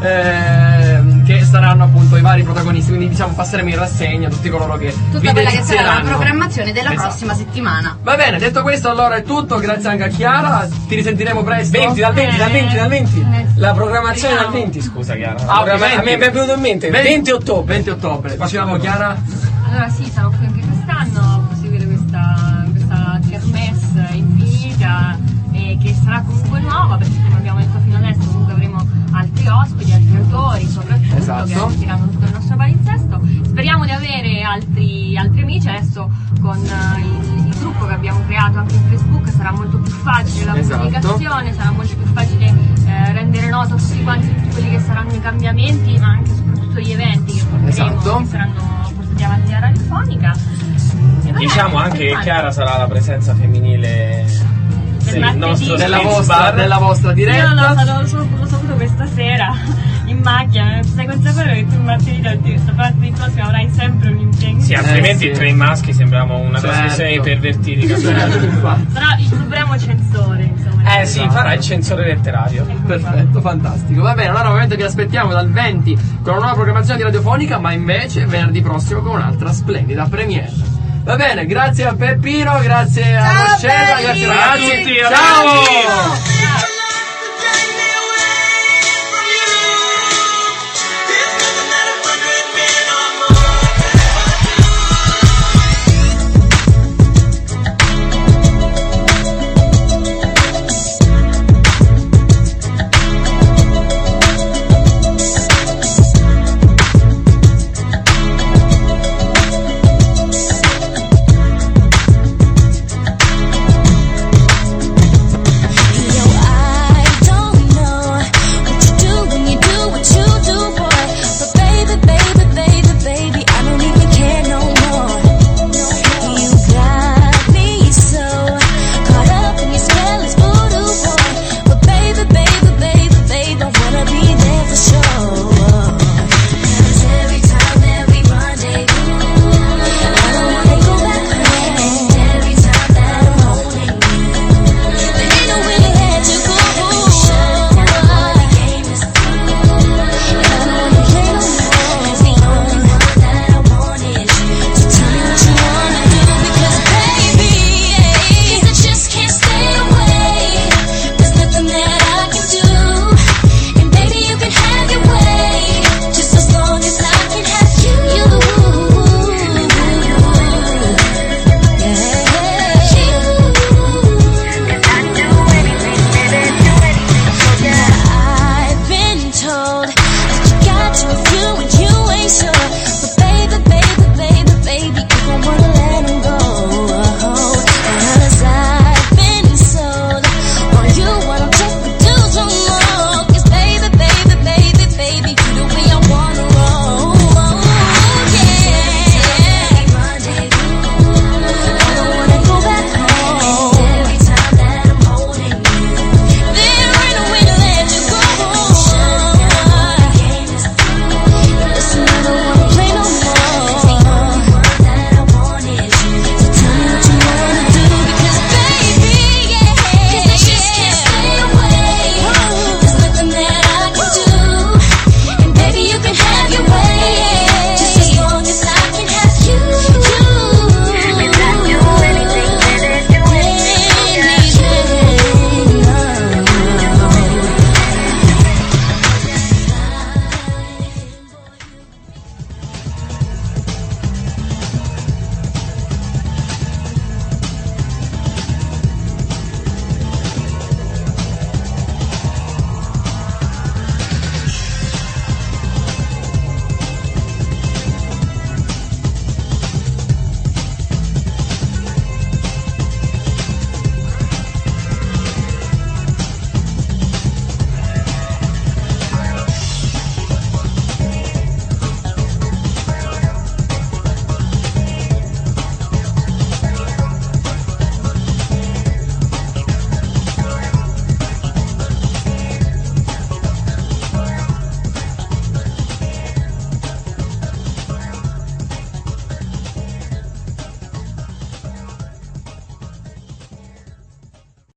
S1: ehm, che saranno appunto i vari protagonisti, quindi diciamo passeremo in rassegna tutti coloro che
S2: Tutta
S1: vi
S2: quella che sarà la
S1: delizieranno.
S2: programmazione della
S1: Esatto.
S2: prossima settimana.
S1: Va bene, detto questo allora è tutto, grazie anche a Chiara, ti risentiremo presto.
S13: venti, dal venti, dal venti, dal venti.
S2: Eh,
S13: La programmazione
S2: speriamo.
S13: dal venti, scusa Chiara. La
S1: Ah,
S13: programma-
S1: venti.
S13: a me mi è venuto in mente
S1: venti
S13: venti ottobre.
S1: venti ottobre. Facciamo Chiara?
S19: Allora sì, sarò qui anche quest'anno a proseguire questa, questa kermesse infinita e che sarà comunque nuova, perché come abbiamo detto fino adesso comunque avremo altri ospiti, altri autori soprattutto,
S1: Esatto.
S19: che arriveranno tutto il nostro palinsesto. Speriamo di avere altri, altri amici adesso con eh, il, il gruppo che abbiamo creato anche in Facebook, sarà molto più facile la
S1: Esatto.
S19: comunicazione, sarà molto più facile eh, rendere noto a tutti quanti tutti quelli che saranno i cambiamenti, ma anche soprattutto gli eventi che porteremo,
S1: Esatto.
S19: che saranno portati avanti alla radiofonica. E vabbè,
S13: Diciamo anche che
S19: interessante.
S13: Chiara sarà la presenza femminile del
S19: martedì.
S13: nostro
S1: Della
S13: Spritz
S1: vostra,
S13: Bar.
S1: della vostra
S19: Io
S1: diretta.
S19: no, l'ho solo l'ho saputo questa sera in macchina, sei consapevole che tu martedì da questa parte di prossima avrai sempre un impegno.
S13: Sì, altrimenti
S1: Eh, sì.
S13: tre maschi sembriamo una
S1: Certo.
S13: trasmissione pervertita.
S1: Certo, infatti.
S19: Sarà il supremo censore, insomma.
S13: Eh sì, farà il censore letterario.
S1: Perfetto, fantastico. Va bene, allora ovviamente vi aspettiamo dal venti con una nuova programmazione di radiofonica, ma invece venerdì prossimo con un'altra splendida premiere. Va bene, grazie a Peppino, grazie a
S2: Ciao,
S1: Roccella,
S2: belli!
S1: grazie
S10: Ciao a
S1: ragazzi.
S10: tutti,
S1: Ciao!
S10: ragazzi!